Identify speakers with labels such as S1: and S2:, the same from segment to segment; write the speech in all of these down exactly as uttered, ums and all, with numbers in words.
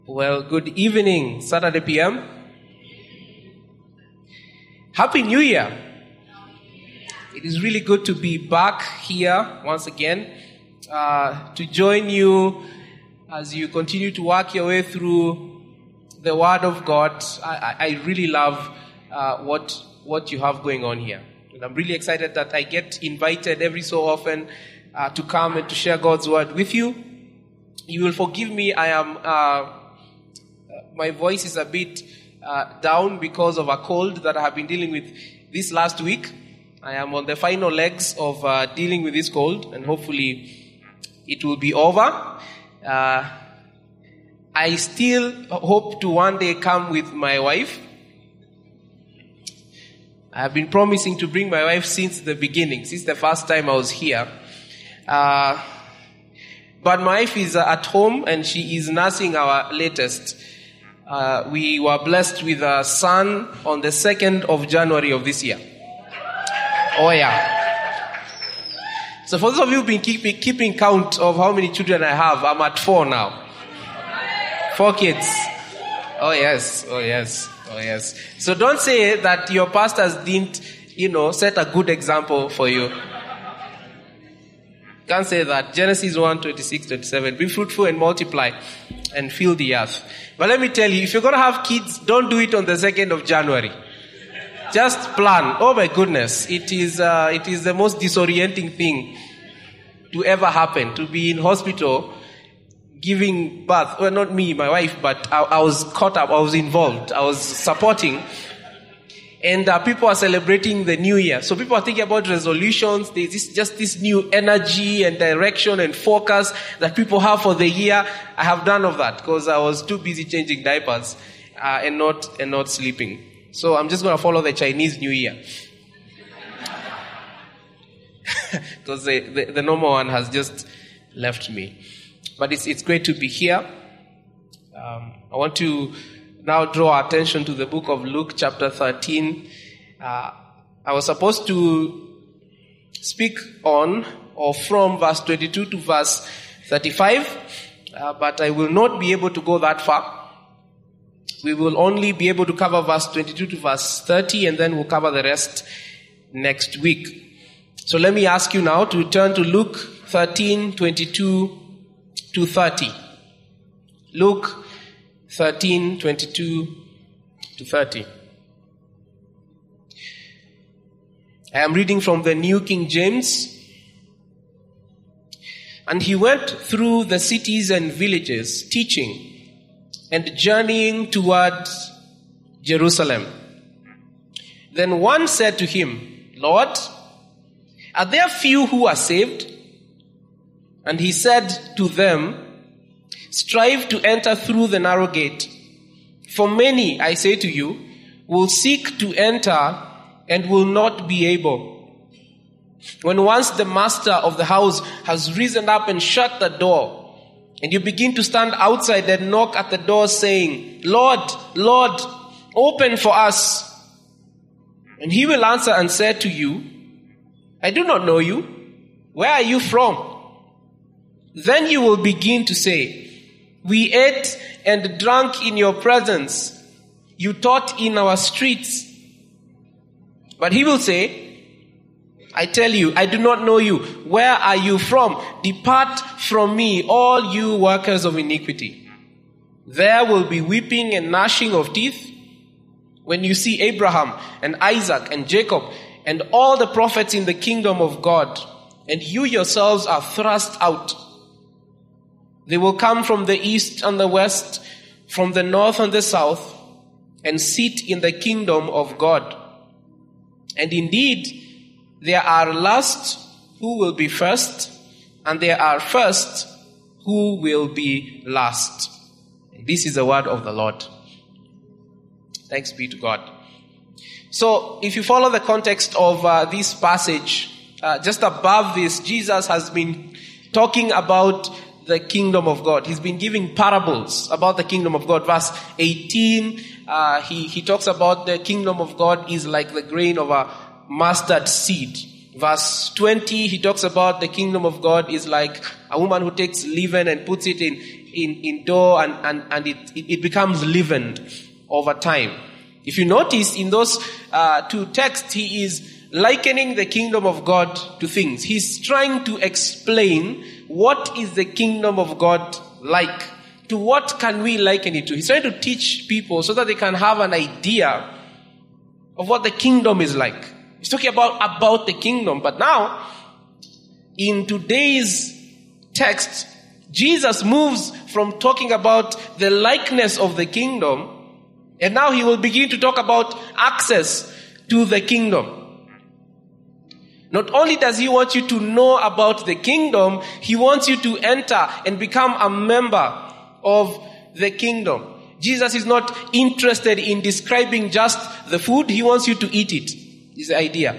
S1: Well, good evening, Saturday P M. Happy New Year. It is really good to be back here once again, uh, to join you as you continue to work your way through the Word of God. I, I really love uh, what what you have going on here. And I'm really excited that I get invited every so often uh, to come and to share God's Word with you. You will forgive me, I am... Uh, My voice is a bit uh, down because of a cold that I have been dealing with this last week. I am on the final legs of uh, dealing with this cold, and hopefully it will be over. Uh, I still hope to one day come with my wife. I have been promising to bring my wife since the beginning, since the first time I was here. Uh, but my wife is uh, at home, and she is nursing our latest. Uh, we were blessed with a son on the second of January of this year. Oh yeah. So for those of you who've been keeping, keeping count of how many children I have, I'm at four now. Four kids. Oh yes, oh yes, oh yes. So don't say that your pastors didn't, you know, set a good example for you. Can't say that. Genesis one, twenty-six, twenty-seven. Be fruitful and multiply and fill the earth. But let me tell you, if you're going to have kids, don't do it on the second of January. Just plan. Oh my goodness. It is, uh, it is the most disorienting thing to ever happen. To be in hospital, giving birth. Well, not me, my wife, but I, I was caught up. I was involved. I was supporting. And uh, people are celebrating the new year. So people are thinking about resolutions. There's this, just this new energy and direction and focus that people have for the year. I have none of that because I was too busy changing diapers uh, and not and not sleeping. So I'm just going to follow the Chinese New Year. Because the, the, the normal one has just left me. But it's, it's great to be here. Um, I want to... now draw our attention to the book of Luke chapter thirteen. Uh, I was supposed to speak on or from verse twenty-two to verse thirty-five, uh, but I will not be able to go that far. We will only be able to cover verse twenty-two to verse thirty, and then we'll cover the rest next week. So let me ask you now to turn to Luke thirteen, twenty-two to thirty. Luke thirteen, twenty-two to thirty. I am reading from the New King James. And he went through the cities and villages, teaching and journeying toward Jerusalem. Then one said to him, Lord, are there few who are saved? And he said to them, strive to enter through the narrow gate. For many, I say to you, will seek to enter and will not be able. When once the master of the house has risen up and shut the door, and you begin to stand outside and knock at the door saying, Lord, Lord, open for us. And he will answer and say to you, I do not know you. Where are you from? Then you will begin to say, we ate and drank in your presence. You taught in our streets. But he will say, I tell you, I do not know you. Where are you from? Depart from me, all you workers of iniquity. There will be weeping and gnashing of teeth when you see Abraham and Isaac and Jacob and all the prophets in the kingdom of God, and you yourselves are thrust out. They will come from the east and the west, from the north and the south, and sit in the kingdom of God. And indeed, there are last who will be first, and there are first who will be last. This is the word of the Lord. Thanks be to God. So, if you follow the context of uh, this passage, uh, just above this, Jesus has been talking about the kingdom of God. He's been giving parables about the kingdom of God. Verse eighteen, uh, he, he talks about the kingdom of God is like the grain of a mustard seed. Verse twenty, he talks about the kingdom of God is like a woman who takes leaven and puts it in, in, in dough and, and, and it, it, it becomes leavened over time. If you notice in those uh, two texts, he is likening the kingdom of God to things. He's trying to explain what is the kingdom of God like. To what can we liken it to? He's trying to teach people so that they can have an idea of what the kingdom is like. He's talking about, about the kingdom. But now, in today's text, Jesus moves from talking about the likeness of the kingdom, and now he will begin to talk about access to the kingdom. Not only does he want you to know about the kingdom, he wants you to enter and become a member of the kingdom. Jesus is not interested in describing just the food. He wants you to eat it. Is the idea.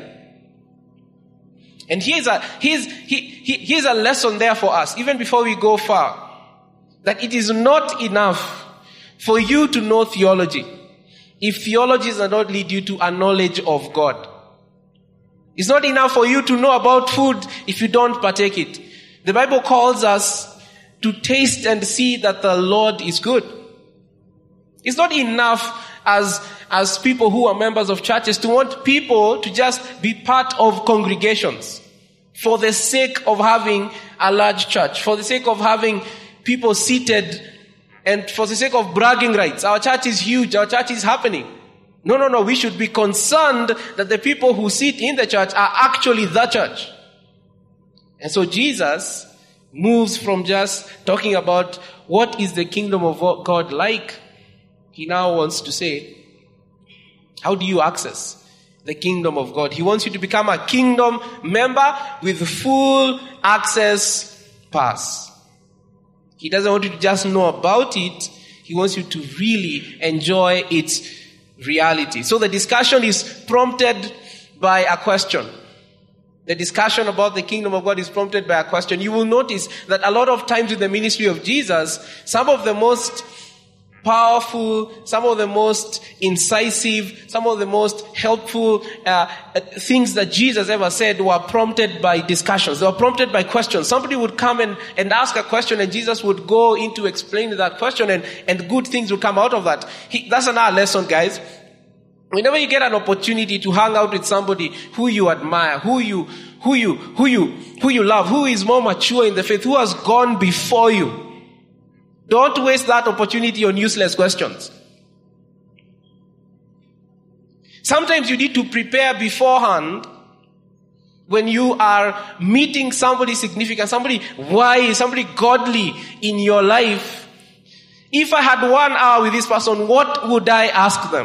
S1: And here's a, here's, he, he, here's a lesson there for us, even before we go far. That it is not enough for you to know theology if theology does not lead you to a knowledge of God. It's not enough for you to know about food if you don't partake it. The Bible calls us to taste and see that the Lord is good. It's not enough as, as people who are members of churches to want people to just be part of congregations for the sake of having a large church, for the sake of having people seated, and for the sake of bragging rights. Our church is huge, our church is happening. No, no, no. We should be concerned that the people who sit in the church are actually the church. And so Jesus moves from just talking about what is the kingdom of God like. He now wants to say, how do you access the kingdom of God? He wants you to become a kingdom member with full access pass. He doesn't want you to just know about it. He wants you to really enjoy its reality. So the discussion is prompted by a question. The discussion about the kingdom of God is prompted by a question. You will notice that a lot of times in the ministry of Jesus, some of the most powerful, some of the most incisive, some of the most helpful uh, things that Jesus ever said were prompted by discussions. They were prompted by questions. Somebody would come and, and ask a question, and Jesus would go into explaining that question, and, and good things would come out of that. He, that's another lesson, guys. Whenever you get an opportunity to hang out with somebody who you admire, who you, who you, who you, who you love, who is more mature in the faith, who has gone before you, don't waste that opportunity on useless questions. Sometimes you need to prepare beforehand when you are meeting somebody significant, somebody wise, somebody godly in your life. If I had one hour with this person, what would I ask them?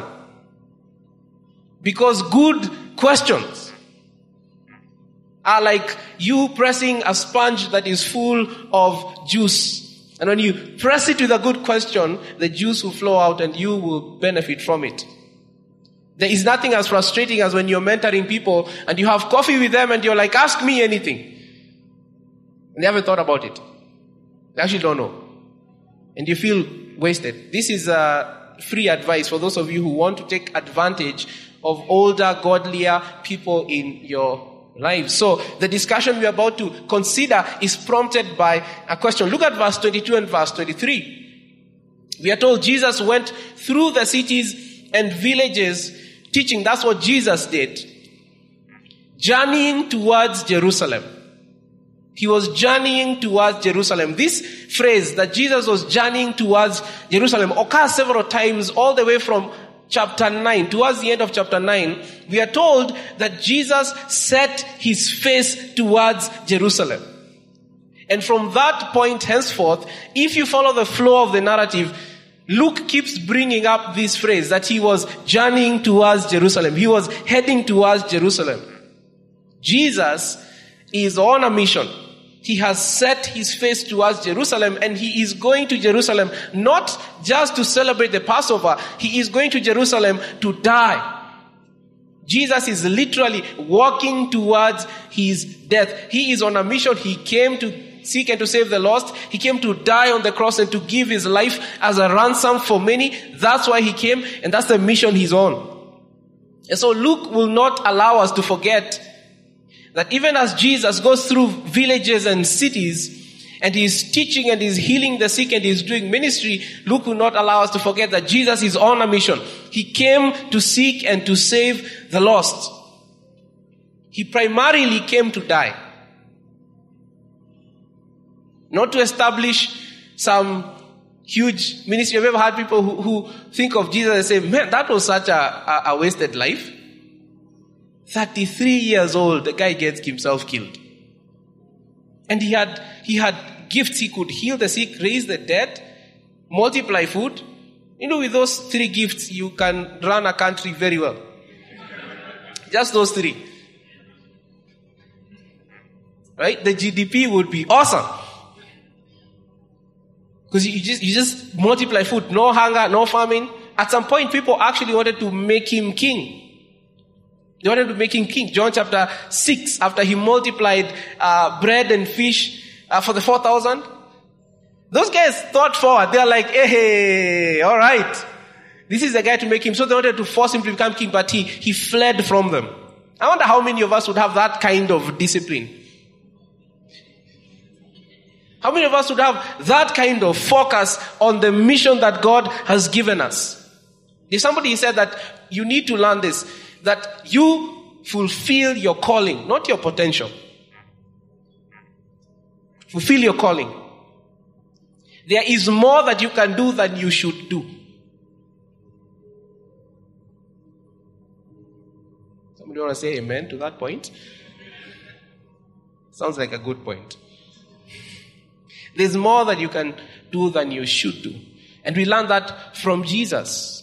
S1: Because good questions are like you pressing a sponge that is full of juice. And when you press it with a good question, the juice will flow out and you will benefit from it. There is nothing as frustrating as when you're mentoring people and you have coffee with them and you're like, ask me anything. And they haven't thought about it. They actually don't know. And you feel wasted. This is a free advice for those of you who want to take advantage of older, godlier people in your lives. So the discussion we're about to consider is prompted by a question. Look at verse twenty-two and verse twenty-three. We are told Jesus went through the cities and villages teaching. That's what Jesus did. Journeying towards Jerusalem. He was journeying towards Jerusalem. This phrase that Jesus was journeying towards Jerusalem occurs several times all the way from chapter nine. Towards the end of chapter nine, we are told that Jesus set his face towards Jerusalem. And from that point henceforth, if you follow the flow of the narrative, Luke keeps bringing up this phrase that he was journeying towards Jerusalem. He was heading towards Jerusalem. Jesus is on a mission. He has set his face towards Jerusalem, and he is going to Jerusalem not just to celebrate the Passover. He is going to Jerusalem to die. Jesus is literally walking towards his death. He is on a mission. He came to seek and to save the lost. He came to die on the cross and to give his life as a ransom for many. That's why he came, and that's the mission he's on. And so Luke will not allow us to forget that even as Jesus goes through villages and cities and he's teaching and he's healing the sick and he's doing ministry, Luke will not allow us to forget that Jesus is on a mission. He came to seek and to save the lost. He primarily came to die. Not to establish some huge ministry. Have you ever had people who, who think of Jesus and say, man, that was such a, a, a wasted life? thirty-three years old, the guy gets himself killed. And he had, he had gifts. He could heal the sick, raise the dead, multiply food. You know, with those three gifts, you can run a country very well. Just those three. Right? The G D P would be awesome. Because you just, you just multiply food, no hunger, no famine. At some point, people actually wanted to make him king. They wanted to make him king. John chapter six, after he multiplied uh, bread and fish uh, for the four thousand. Those guys thought forward. They are like, hey, hey, all right. This is the guy to make him. So they wanted to force him to become king, but he, he fled from them. I wonder how many of us would have that kind of discipline. How many of us would have that kind of focus on the mission that God has given us? There's somebody said that you need to learn this, that you fulfill your calling, not your potential. Fulfill your calling. There is more that you can do than you should do. Somebody want to say amen to that point? Sounds like a good point. There's more that you can do than you should do. And we learn that from Jesus.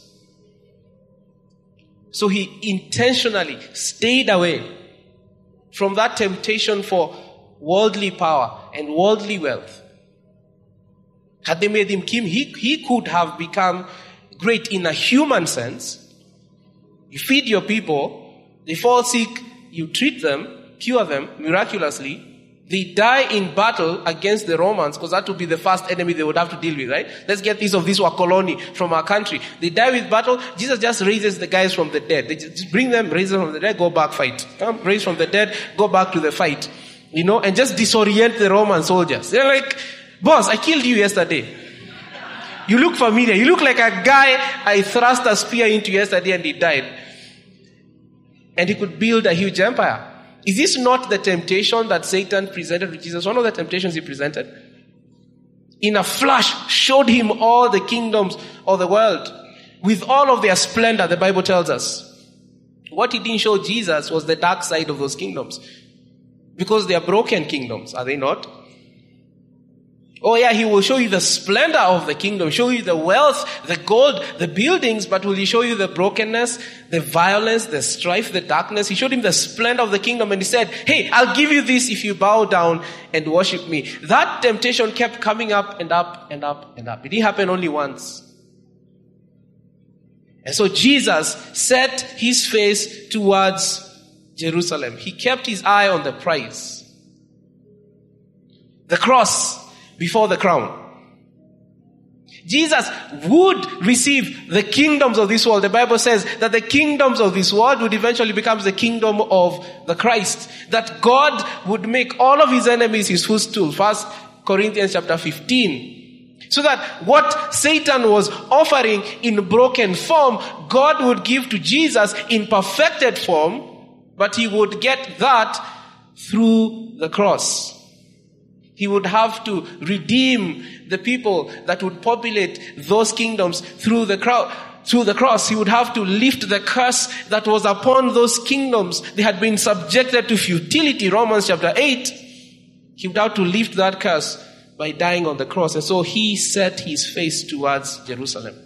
S1: So he intentionally stayed away from that temptation for worldly power and worldly wealth. Had they made him king, he, he could have become great in a human sense. You feed your people, they fall sick, you treat them, cure them miraculously. They die in battle against the Romans, because that would be the first enemy they would have to deal with, right? Let's get this of this were colony from our country. They die with battle. Jesus just raises the guys from the dead. They just bring them, raise them from the dead, go back, fight. Come, raise from the dead, go back to the fight. You know, and just disorient the Roman soldiers. They're like, boss, I killed you yesterday. You look familiar. You look like a guy I thrust a spear into yesterday and he died. And he could build a huge empire. Is this not the temptation that Satan presented to Jesus? One of the temptations he presented. In a flash, showed him all the kingdoms of the world. With all of their splendor, the Bible tells us. What he didn't show Jesus was the dark side of those kingdoms. Because they are broken kingdoms, are they not? Oh yeah, he will show you the splendor of the kingdom, show you the wealth, the gold, the buildings, but will he show you the brokenness, the violence, the strife, the darkness? He showed him the splendor of the kingdom and he said, hey, I'll give you this if you bow down and worship me. That temptation kept coming up and up and up and up. It didn't happen only once. And so Jesus set his face towards Jerusalem. He kept his eye on the prize. The cross before the crown. Jesus would receive the kingdoms of this world. The Bible says that the kingdoms of this world would eventually become the kingdom of the Christ. That God would make all of his enemies his footstool. First Corinthians chapter fifteen. So that what Satan was offering in broken form, God would give to Jesus in perfected form, but he would get that through the cross. He would have to redeem the people that would populate those kingdoms through the crowd, through the cross. He would have to lift the curse that was upon those kingdoms. They had been subjected to futility, Romans chapter eight. He would have to lift that curse by dying on the cross. And so he set his face towards Jerusalem.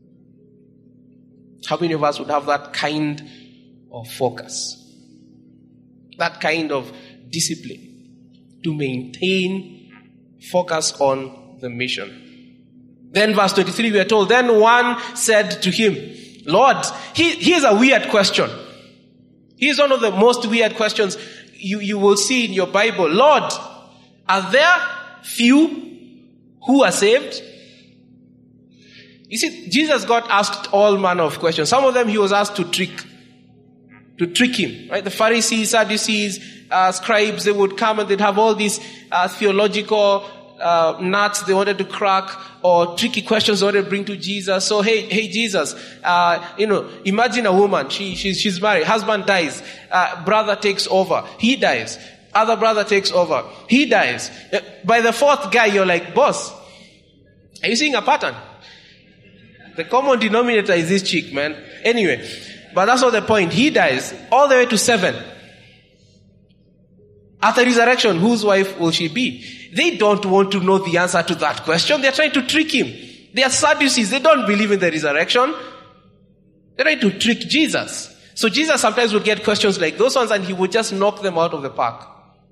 S1: How many of us would have that kind of focus? That kind of discipline? To maintain focus on the mission. Then verse twenty-three we are told, then one said to him, Lord, he, here's a weird question. Here's one of the most weird questions you, you will see in your Bible. Lord, are there few who are saved? You see, Jesus got asked all manner of questions. Some of them he was asked to trick, to trick him, right? The Pharisees, Sadducees, Uh, scribes, they would come and they'd have all these uh, theological uh, nuts they wanted to crack or tricky questions they wanted to bring to Jesus. So, hey, hey, Jesus, uh, you know, imagine a woman. She, she's, she's married. Husband dies. Uh, brother takes over. He dies. Other brother takes over. He dies. By the fourth guy, you're like, boss, are you seeing a pattern? The common denominator is this chick, man. Anyway, but that's not the point. He dies all the way to seven. After resurrection, whose wife will she be? They don't want to know the answer to that question. They're trying to trick him. They are Sadducees. They don't believe in the resurrection. They're trying to trick Jesus. So Jesus sometimes would get questions like those ones and he would just knock them out of the park.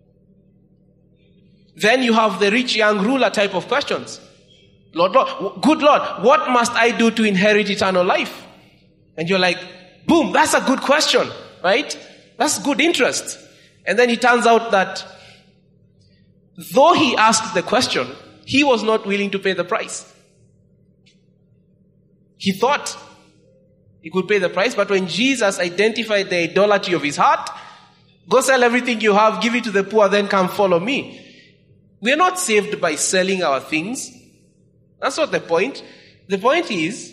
S1: Then you have the rich young ruler type of questions. Lord, Lord, good Lord, what must I do to inherit eternal life? And you're like, boom, that's a good question, right? That's good interest. And then it turns out that though he asked the question, he was not willing to pay the price. He thought he could pay the price, but when Jesus identified the idolatry of his heart, go sell everything you have, give it to the poor, then come follow me. We are not saved by selling our things. That's not the point. The point is,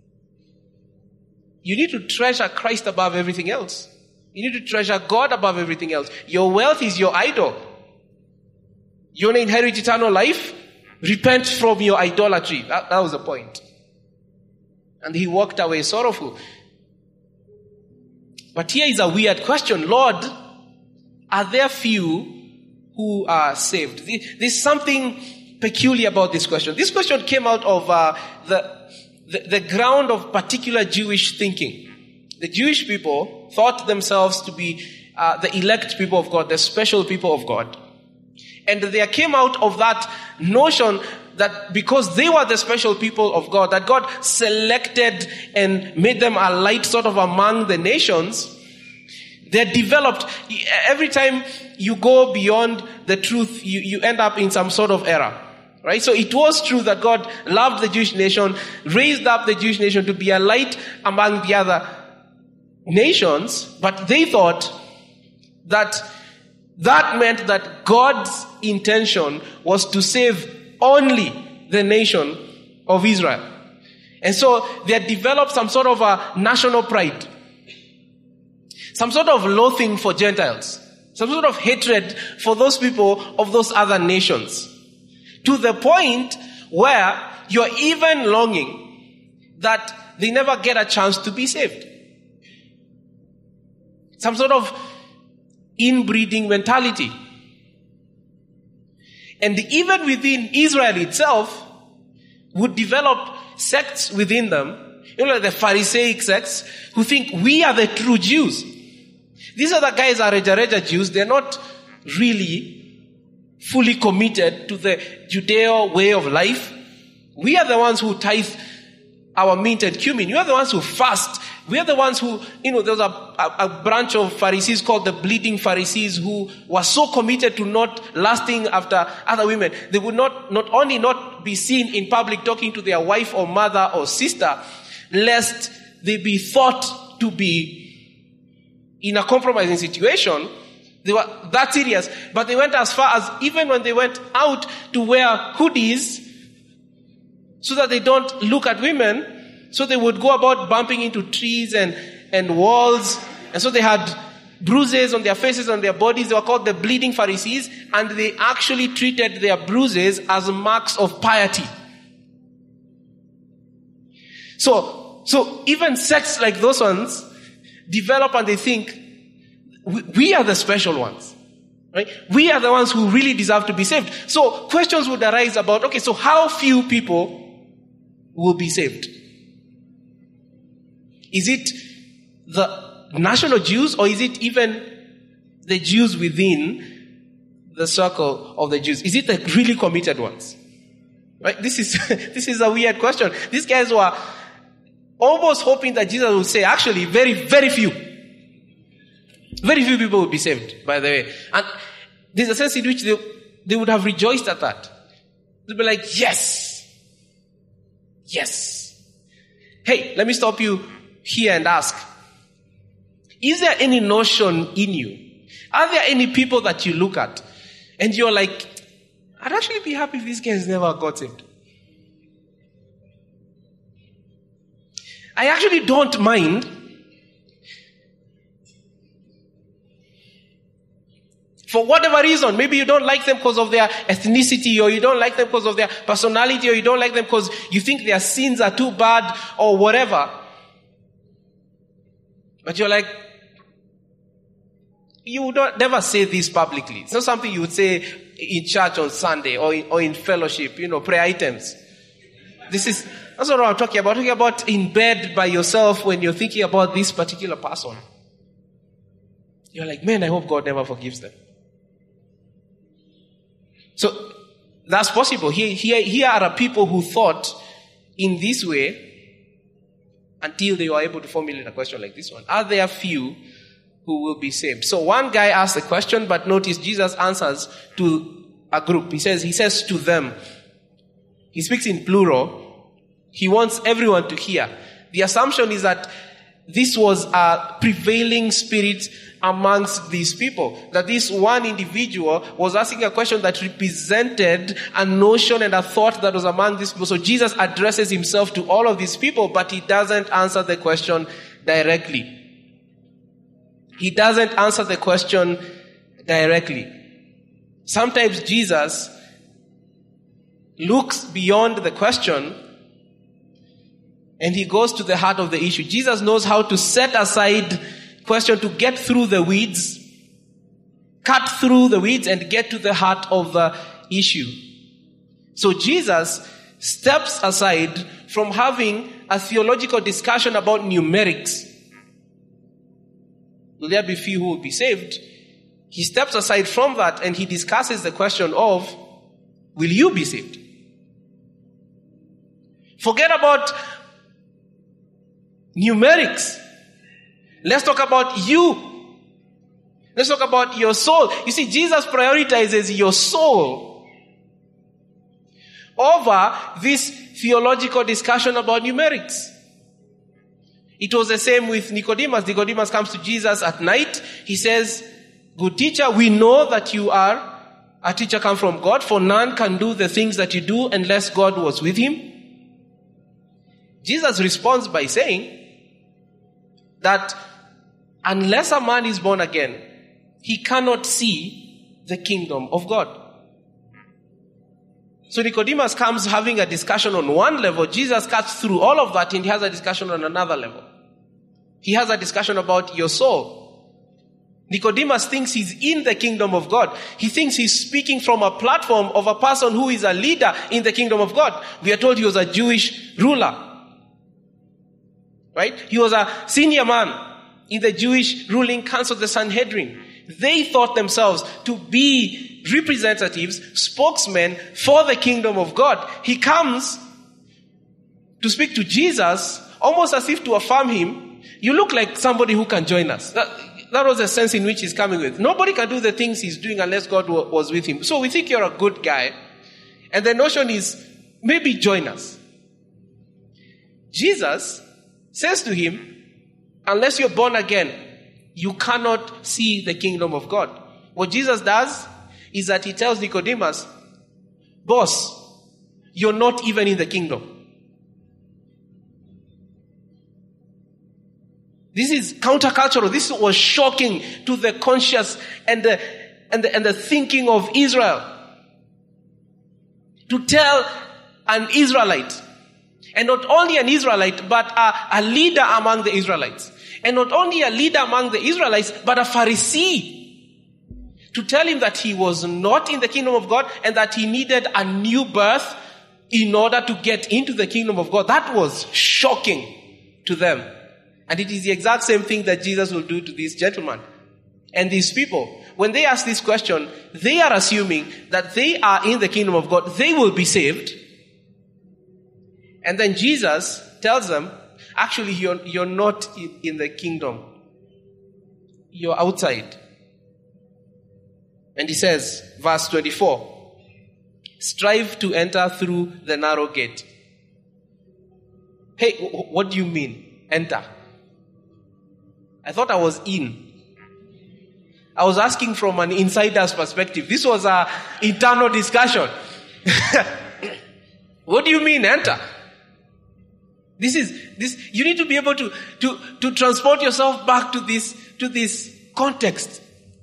S1: you need to treasure Christ above everything else. You need to treasure God above everything else. Your wealth is your idol. You want to inherit eternal life? Repent from your idolatry. That, that was the point. And he walked away sorrowful. But here is a weird question. Lord, are there few who are saved? There's something peculiar about this question. This question came out of uh, the, the the ground of particular Jewish thinking. The Jewish people thought themselves to be uh, the elect people of God, the special people of God. And there came out of that notion that because they were the special people of God, that God selected and made them a light sort of among the nations. They're developed. Every time you go beyond the truth, you, you end up in some sort of error. Right? So it was true that God loved the Jewish nation, raised up the Jewish nation to be a light among the other nations, but they thought that that meant that God's intention was to save only the nation of Israel. And so they had developed some sort of a national pride. Some sort of loathing for Gentiles. Some sort of hatred for those people of those other nations. To the point where you're even longing that they never get a chance to be saved. Some sort of inbreeding mentality. And even within Israel itself would develop sects within them, you know, like the Pharisaic sects, who think we are the true Jews. These are the guys are Reja Reja Jews. They're not really fully committed to the Judeo way of life. We are the ones who tithe our mint and cumin. We are the ones who fast. We are the ones who, you know, there was a, a, a branch of Pharisees called the bleeding Pharisees who were so committed to not lusting after other women. They would not, not only not be seen in public talking to their wife or mother or sister, lest they be thought to be in a compromising situation. They were that serious. But they went as far as even when they went out to wear hoodies so that they don't look at women, so they would go about bumping into trees and, and walls. And so they had bruises on their faces, on their bodies. They were called the bleeding Pharisees, and they actually treated their bruises as marks of piety. So, so even sects like those ones develop and they think, we, we are the special ones. Right? We are the ones who really deserve to be saved. So questions would arise about, okay, so how few people will be saved? Is it the national Jews, or is it even the Jews within the circle of the Jews? Is it the really committed ones? Right? This is this is a weird question. These guys were almost hoping that Jesus would say, actually, very, very few. Very few people would be saved, by the way. And there's a sense in which they, they would have rejoiced at that. They'd be like, yes. Yes. Hey, let me stop you here and ask. Is there any notion in you? Are there any people that you look at and you're like, I'd actually be happy if these guys never got saved. I actually don't mind for whatever reason. Maybe you don't like them because of their ethnicity, or you don't like them because of their personality, or you don't like them because you think their sins are too bad, or whatever. But you're like, you would not, never say this publicly. It's not something you would say in church on Sunday or in, or in fellowship, you know, prayer items. This is, that's not what I'm talking about. I'm talking about in bed by yourself when you're thinking about this particular person. You're like, man, I hope God never forgives them. So, that's possible. Here, here, here are people who thought in this way until they were able to formulate a question like this one. Are there few who will be saved? So one guy asked the question, but notice Jesus answers to a group. He says, he says to them. He speaks in plural. He wants everyone to hear. The assumption is that this was a prevailing spirit amongst these people. That this one individual was asking a question that represented a notion and a thought that was among these people. So Jesus addresses himself to all of these people, but he doesn't answer the question directly. He doesn't answer the question directly. Sometimes Jesus looks beyond the question and he goes to the heart of the issue. Jesus knows how to set aside question to get through the weeds, cut through the weeds and get to the heart of the issue. So Jesus steps aside from having a theological discussion about numerics. Will there be few who will be saved? He steps aside from that and he discusses the question of, will you be saved? Forget about numerics. Let's talk about you. Let's talk about your soul. You see, Jesus prioritizes your soul over this theological discussion about numerics. It was the same with Nicodemus. Nicodemus comes to Jesus at night. He says, good teacher, we know that you are a teacher come from God, for none can do the things that you do unless God was with him. Jesus responds by saying that unless a man is born again, he cannot see the kingdom of God. So Nicodemus comes having a discussion on one level. Jesus cuts through all of that and he has a discussion on another level. He has a discussion about your soul. Nicodemus thinks he's in the kingdom of God. He thinks he's speaking from a platform of a person who is a leader in the kingdom of God. We are told he was a Jewish ruler. Right? He was a senior man in the Jewish ruling council, the Sanhedrin. They thought themselves to be representatives, spokesmen for the kingdom of God. He comes to speak to Jesus, almost as if to affirm him. You look like somebody who can join us. That, that was the sense in which he's coming with. Nobody can do the things he's doing unless God w- was with him. So we think you're a good guy. And the notion is, maybe join us. Jesus says to him, unless you're born again, you cannot see the kingdom of God. What Jesus does is that he tells Nicodemus, boss, you're not even in the kingdom. This is countercultural. This was shocking to the conscious and the, and the, and the thinking of Israel. To tell an Israelite, and not only an Israelite, but a, a leader among the Israelites. And not only a leader among the Israelites, but a Pharisee. To tell him that he was not in the kingdom of God and that he needed a new birth in order to get into the kingdom of God. That was shocking to them. And it is the exact same thing that Jesus will do to these gentlemen and these people. When they ask this question, they are assuming that they are in the kingdom of God. They will be saved. And then Jesus tells them, actually, you're, you're not in, in the kingdom. You're outside. And he says, verse twenty-four, strive to enter through the narrow gate. Hey, w- what do you mean, enter? I thought I was in. I was asking from an insider's perspective. This was an internal discussion. What do you mean, enter? This is, this, you need to be able to, to, to transport yourself back to this, to this context.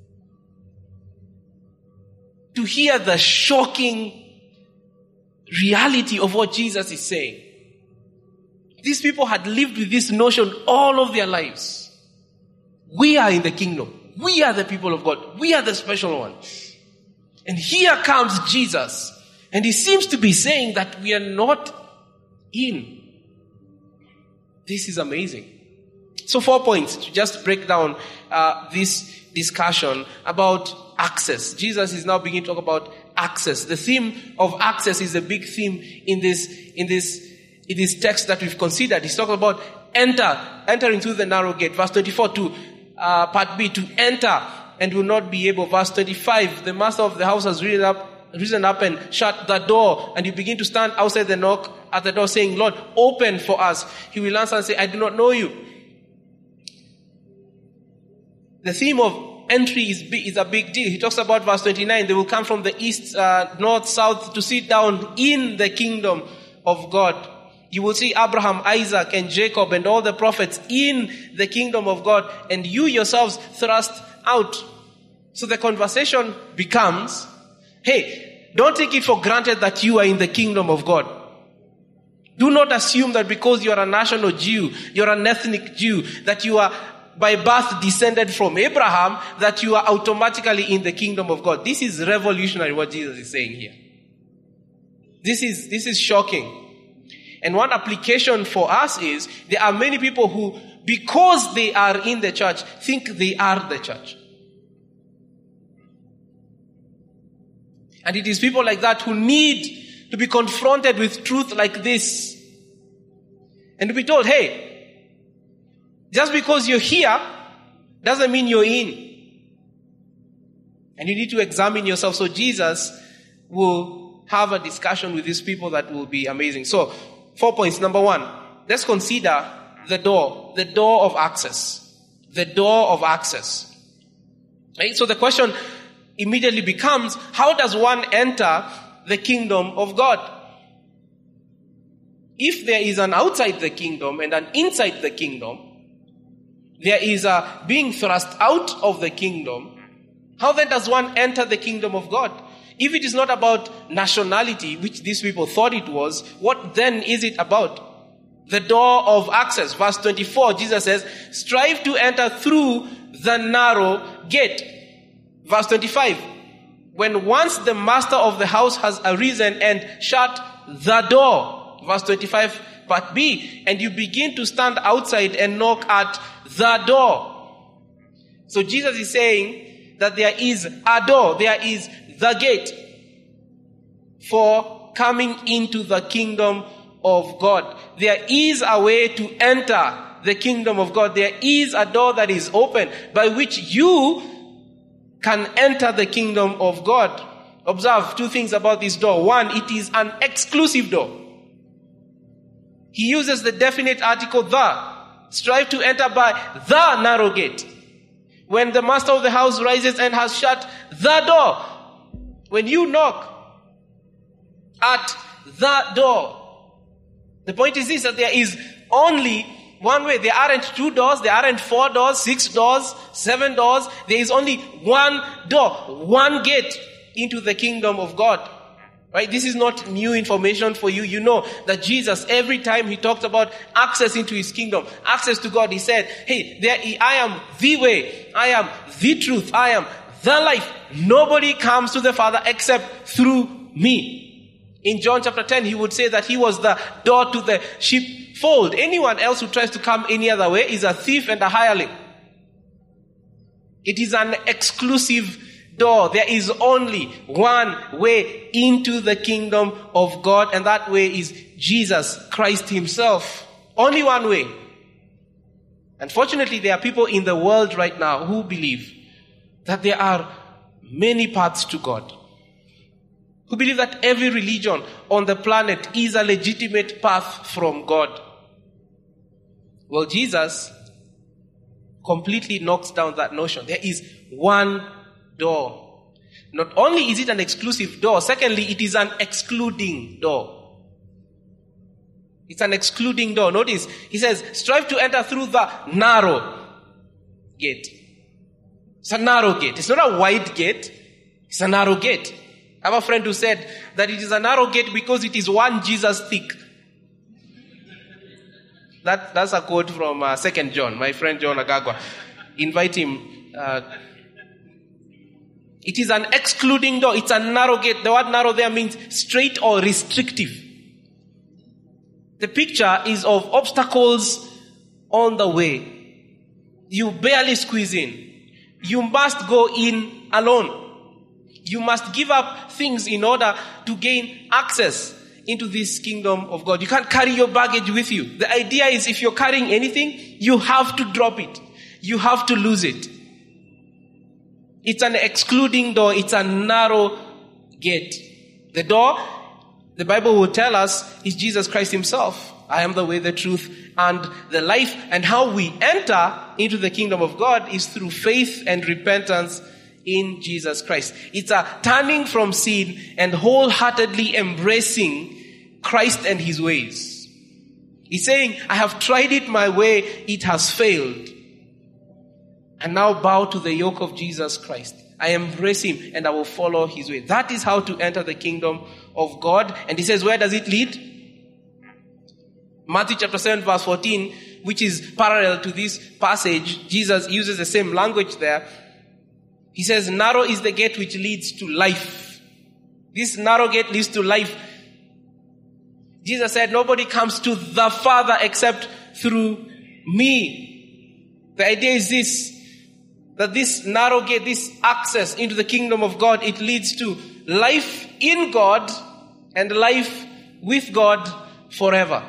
S1: To hear the shocking reality of what Jesus is saying. These people had lived with this notion all of their lives. We are in the kingdom. We are the people of God. We are the special ones. And here comes Jesus. And he seems to be saying that we are not in. This is amazing. So four points to just break down uh, this discussion about access. Jesus is now beginning to talk about access. The theme of access is a big theme in this, in this, in this text that we've considered. He's talking about enter, entering through the narrow gate. Verse twenty-four to uh, part B, to enter and will not be able. Verse twenty-five, the master of the house has risen up, risen up and shut the door, and you begin to stand outside the knock at the door saying, Lord, open for us. He will answer and say, I do not know you. The theme of entry is big, is a big deal. He talks about verse twenty-nine, they will come from the east, uh, north, south to sit down in the kingdom of God. You will see Abraham, Isaac, and Jacob and all the prophets in the kingdom of God, and you yourselves thrust out. So the conversation becomes, hey, don't take it for granted that you are in the kingdom of God. Do not assume that because you are a national Jew, you're an ethnic Jew, that you are by birth descended from Abraham, that you are automatically in the kingdom of God. This is revolutionary what Jesus is saying here. This is, this is shocking. And one application for us is, there are many people who, because they are in the church, think they are the church. And it is people like that who need to be confronted with truth like this. And to be told, hey, just because you're here, doesn't mean you're in. And you need to examine yourself. So Jesus will have a discussion with these people that will be amazing. So, four points. Number one, let's consider the door. The door of access. The door of access. Right? So the question immediately becomes, how does one enter the kingdom of God? If there is an outside the kingdom and an inside the kingdom, there is a being thrust out of the kingdom, how then does one enter the kingdom of God? If it is not about nationality, which these people thought it was, what then is it about? The door of access. Verse twenty-four, Jesus says, strive to enter through the narrow gate. Verse twenty-five, when once the master of the house has arisen and shut the door. Verse twenty-five, part B, and you begin to stand outside and knock at the door. So Jesus is saying that there is a door, there is the gate for coming into the kingdom of God. There is a way to enter the kingdom of God. There is a door that is open by which you can enter the kingdom of God. Observe two things about this door. One, it is an exclusive door. He uses the definite article the. Strive to enter by the narrow gate. When the master of the house rises and has shut the door, when you knock at the door, the point is this, that there is only one way. There aren't two doors, there aren't four doors, six doors, seven doors. There is only one door, one gate into the kingdom of God. Right? This is not new information for you. You know that Jesus, every time he talked about access into his kingdom, access to God, he said, hey, there, I am the way, I am the truth, I am the life. Nobody comes to the Father except through me. In John chapter ten, he would say that he was the door to the sheepfold. Anyone else who tries to come any other way is a thief and a hireling. It is an exclusive door. There is only one way into the kingdom of God, and that way is Jesus Christ himself. Only one way. Unfortunately, there are people in the world right now who believe that there are many paths to God. Who believe that every religion on the planet is a legitimate path from God. Well, Jesus completely knocks down that notion. There is one door. Not only is it an exclusive door, secondly, it is an excluding door. It's an excluding door. Notice, he says, strive to enter through the narrow gate. It's a narrow gate. It's not a wide gate. It's a narrow gate. I have a friend who said that it is a narrow gate because it is one Jesus thick. That, that's a quote from uh, Second John, my friend John Agagwa. Invite him. Uh, it is an excluding door. It's a narrow gate. The word narrow there means straight or restrictive. The picture is of obstacles on the way. You barely squeeze in. You must go in alone. You must give up things in order to gain access into this kingdom of God. You can't carry your baggage with you. The idea is if you're carrying anything, you have to drop it. You have to lose it. It's an excluding door. It's a narrow gate. The door, the Bible will tell us, is Jesus Christ himself. I am the way, the truth, and the life. And how we enter into the kingdom of God is through faith and repentance in Jesus Christ. It's a turning from sin and wholeheartedly embracing Christ and his ways. He's saying, I have tried it my way, it has failed. And now bow to the yoke of Jesus Christ. I embrace him and I will follow his way. That is how to enter the kingdom of God. And he says, where does it lead? Matthew chapter seven verse fourteen, which is parallel to this passage. Jesus uses the same language there. He says, narrow is the gate which leads to life. This narrow gate leads to life. Jesus said, nobody comes to the Father except through me. The idea is this, that this narrow gate, this access into the kingdom of God, it leads to life in God and life with God forever.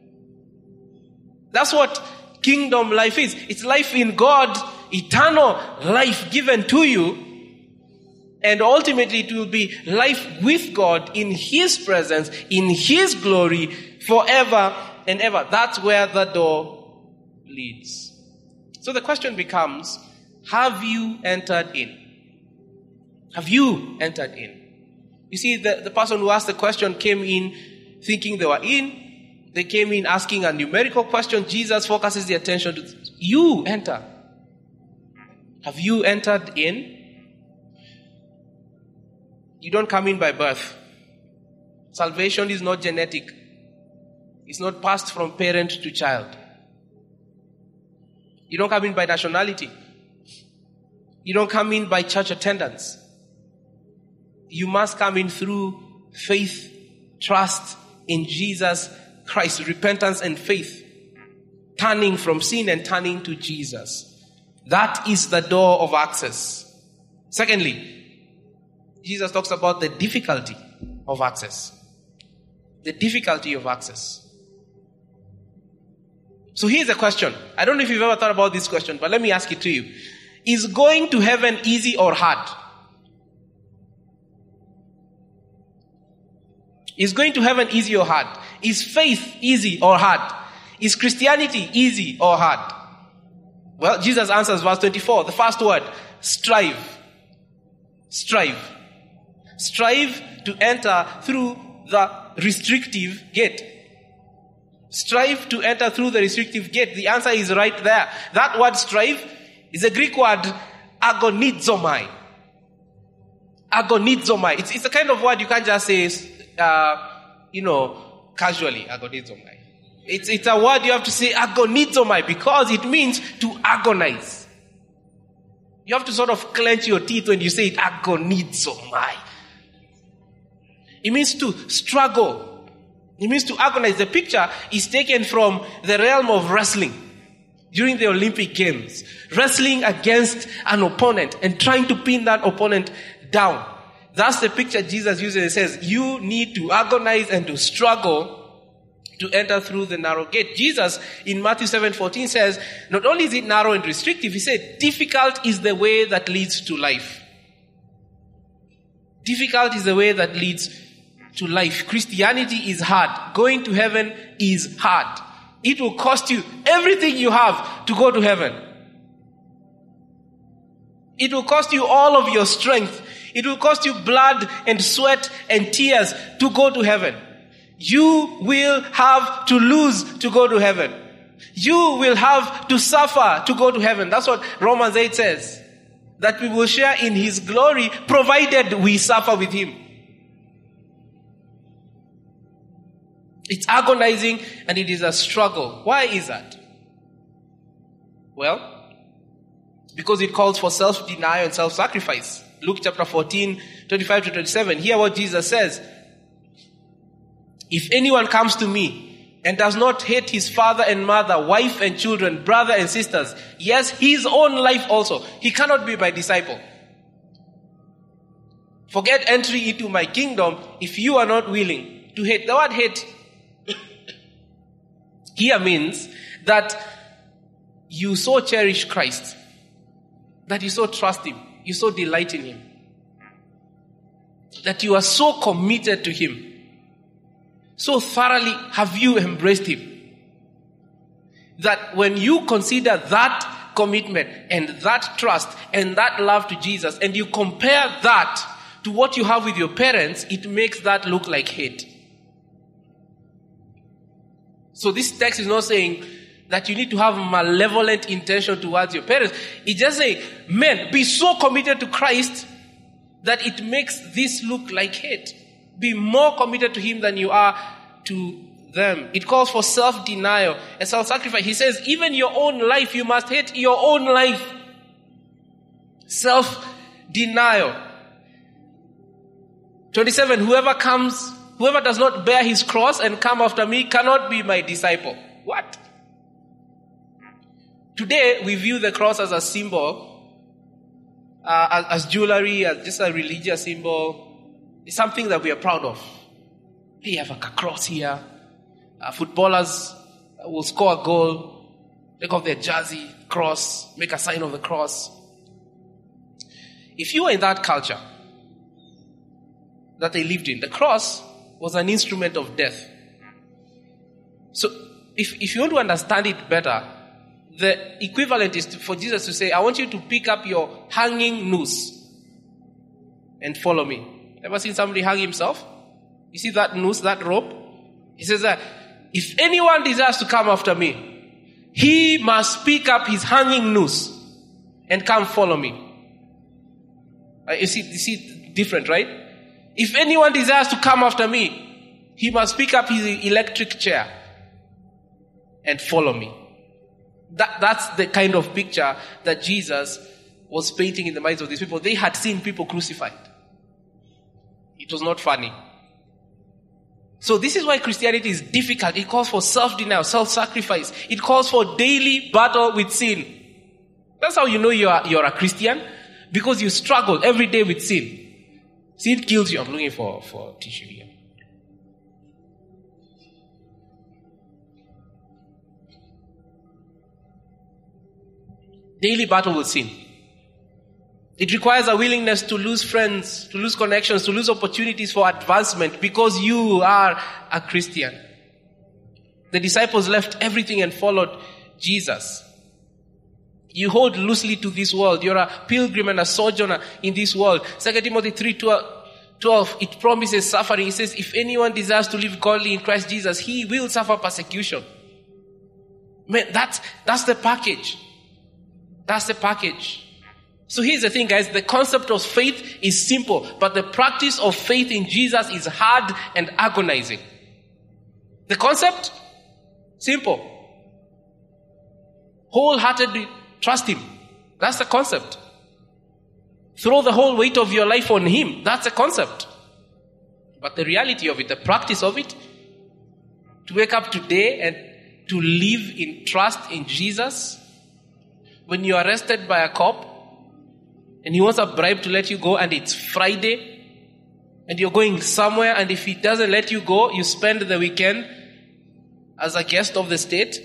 S1: That's what kingdom life is. It's life in God, eternal life given to you, and ultimately it will be life with God in his presence, in his glory, forever and ever. That's where the door leads. So the question becomes, have you entered in? Have you entered in? You see, the, the person who asked the question came in thinking they were in. They came in asking a numerical question. Jesus focuses the attention to you enter. Have you entered in? You don't come in by birth. Salvation is not genetic. It's not passed from parent to child. You don't come in by nationality. You don't come in by church attendance. You must come in through faith, trust in Jesus Christ, repentance and faith, turning from sin and turning to Jesus. That is the door of access. Secondly, Jesus talks about the difficulty of access. The difficulty of access. So here's a question. I don't know if you've ever thought about this question, but let me ask it to you. Is going to heaven easy or hard? Is going to heaven easy or hard? Is faith easy or hard? Is Christianity easy or hard? Well, Jesus answers verse twenty-four. The first word, strive. Strive. Strive to enter through the restrictive gate. Strive to enter through the restrictive gate. The answer is right there. That word strive is a Greek word, agonizomai. Agonizomai. It's, it's a kind of word you can't just say, uh, you know, casually, agonizomai. It's, it's a word you have to say agonizomai because it means to agonize. You have to sort of clench your teeth when you say it, agonizomai. It means to struggle. It means to agonize. The picture is taken from the realm of wrestling during the Olympic Games. Wrestling against an opponent and trying to pin that opponent down. That's the picture Jesus uses. It says, you need to agonize and to struggle to enter through the narrow gate. Jesus in Matthew seven fourteen says, not only is it narrow and restrictive, he said, difficult is the way that leads to life. Difficult is the way that leads to life. Christianity is hard. Going to heaven is hard. It will cost you everything you have to go to heaven. It will cost you all of your strength. It will cost you blood and sweat and tears to go to heaven. You will have to lose to go to heaven. You will have to suffer to go to heaven. That's what Romans eight says. That we will share in his glory provided we suffer with him. It's agonizing and it is a struggle. Why is that? Well, because it calls for self-denial and self-sacrifice. Luke chapter fourteen, twenty-five to twenty-seven. Hear what Jesus says. If anyone comes to me and does not hate his father and mother, wife and children, brother and sisters, yes, his own life also, he cannot be my disciple. Forget entry into my kingdom if you are not willing to hate. The word hate here means that you so cherish Christ, that you so trust him, you so delight in him, that you are so committed to him, so thoroughly have you embraced him, that when you consider that commitment and that trust and that love to Jesus and you compare that to what you have with your parents, it makes that look like hate. So this text is not saying that you need to have malevolent intention towards your parents. It's just saying, men, be so committed to Christ that it makes this look like hate. Be more committed to him than you are to them. It calls for self-denial and self-sacrifice. He says, even your own life, you must hate your own life. Self-denial. twenty-seven, whoever comes, whoever does not bear his cross and come after me cannot be my disciple. What? Today, we view the cross as a symbol, uh, as, as jewelry, as just a religious symbol. It's something that we are proud of. Hey, you have a cross here. Uh, footballers will score a goal, take off their jersey, cross, make a sign of the cross. If you were in that culture that they lived in, the cross was an instrument of death. So, if, if you want to understand it better, the equivalent is to, for Jesus to say, I want you to pick up your hanging noose and follow me. Ever seen somebody hang himself? You see that noose, that rope? He says that if anyone desires to come after me, he must pick up his hanging noose and come follow me. Uh, you see, you see different, right? If anyone desires to come after me, he must pick up his electric chair and follow me. That, that's the kind of picture that Jesus was painting in the minds of these people. They had seen people crucified. It was not funny. So this is why Christianity is difficult. It calls for self-denial, self-sacrifice. It calls for daily battle with sin. That's how you know you are, you're a Christian. Because you struggle every day with sin. Sin kills you. I'm looking for, for tissue here. Daily battle with sin. It requires a willingness to lose friends, to lose connections, to lose opportunities for advancement because you are a Christian. The disciples left everything and followed Jesus. You hold loosely to this world. You're a pilgrim and a sojourner in this world. Second Timothy three twelve, it promises suffering. It says, if anyone desires to live godly in Christ Jesus, he will suffer persecution. Man, that's, that's the package. That's the package. So here's the thing, guys. The concept of faith is simple, but the practice of faith in Jesus is hard and agonizing. The concept? Simple. Wholeheartedly trust him. That's the concept. Throw the whole weight of your life on him. That's the concept. But the reality of it, the practice of it, to wake up today and to live in trust in Jesus, when you're arrested by a cop and he wants a bribe to let you go and it's Friday and you're going somewhere and if he doesn't let you go, you spend the weekend as a guest of the state.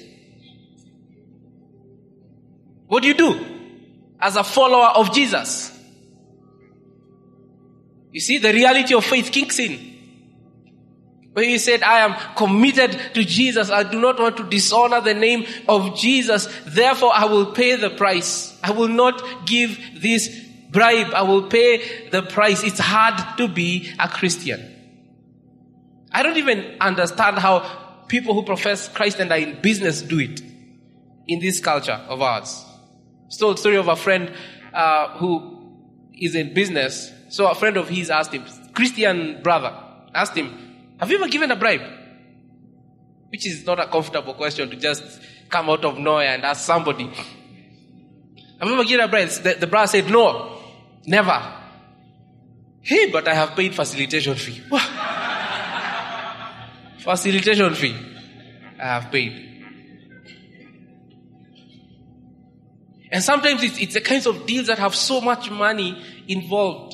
S1: What do you do as a follower of Jesus? You see, the reality of faith kicks in. Where he said, I am committed to Jesus. I do not want to dishonor the name of Jesus. Therefore, I will pay the price. I will not give this bribe. I will pay the price. It's hard to be a Christian. I don't even understand how people who profess Christ and are in business do it in this culture of ours. I told a story of a friend uh, who is in business. So a friend of his asked him, Christian brother, asked him, have you ever given a bribe? Which is not a comfortable question to just come out of nowhere and ask somebody. Have you ever given a bribe? The, the brother said, no, never. Hey, but I have paid facilitation fee. Facilitation fee. I have paid. And sometimes it's, it's the kinds of deals that have so much money involved.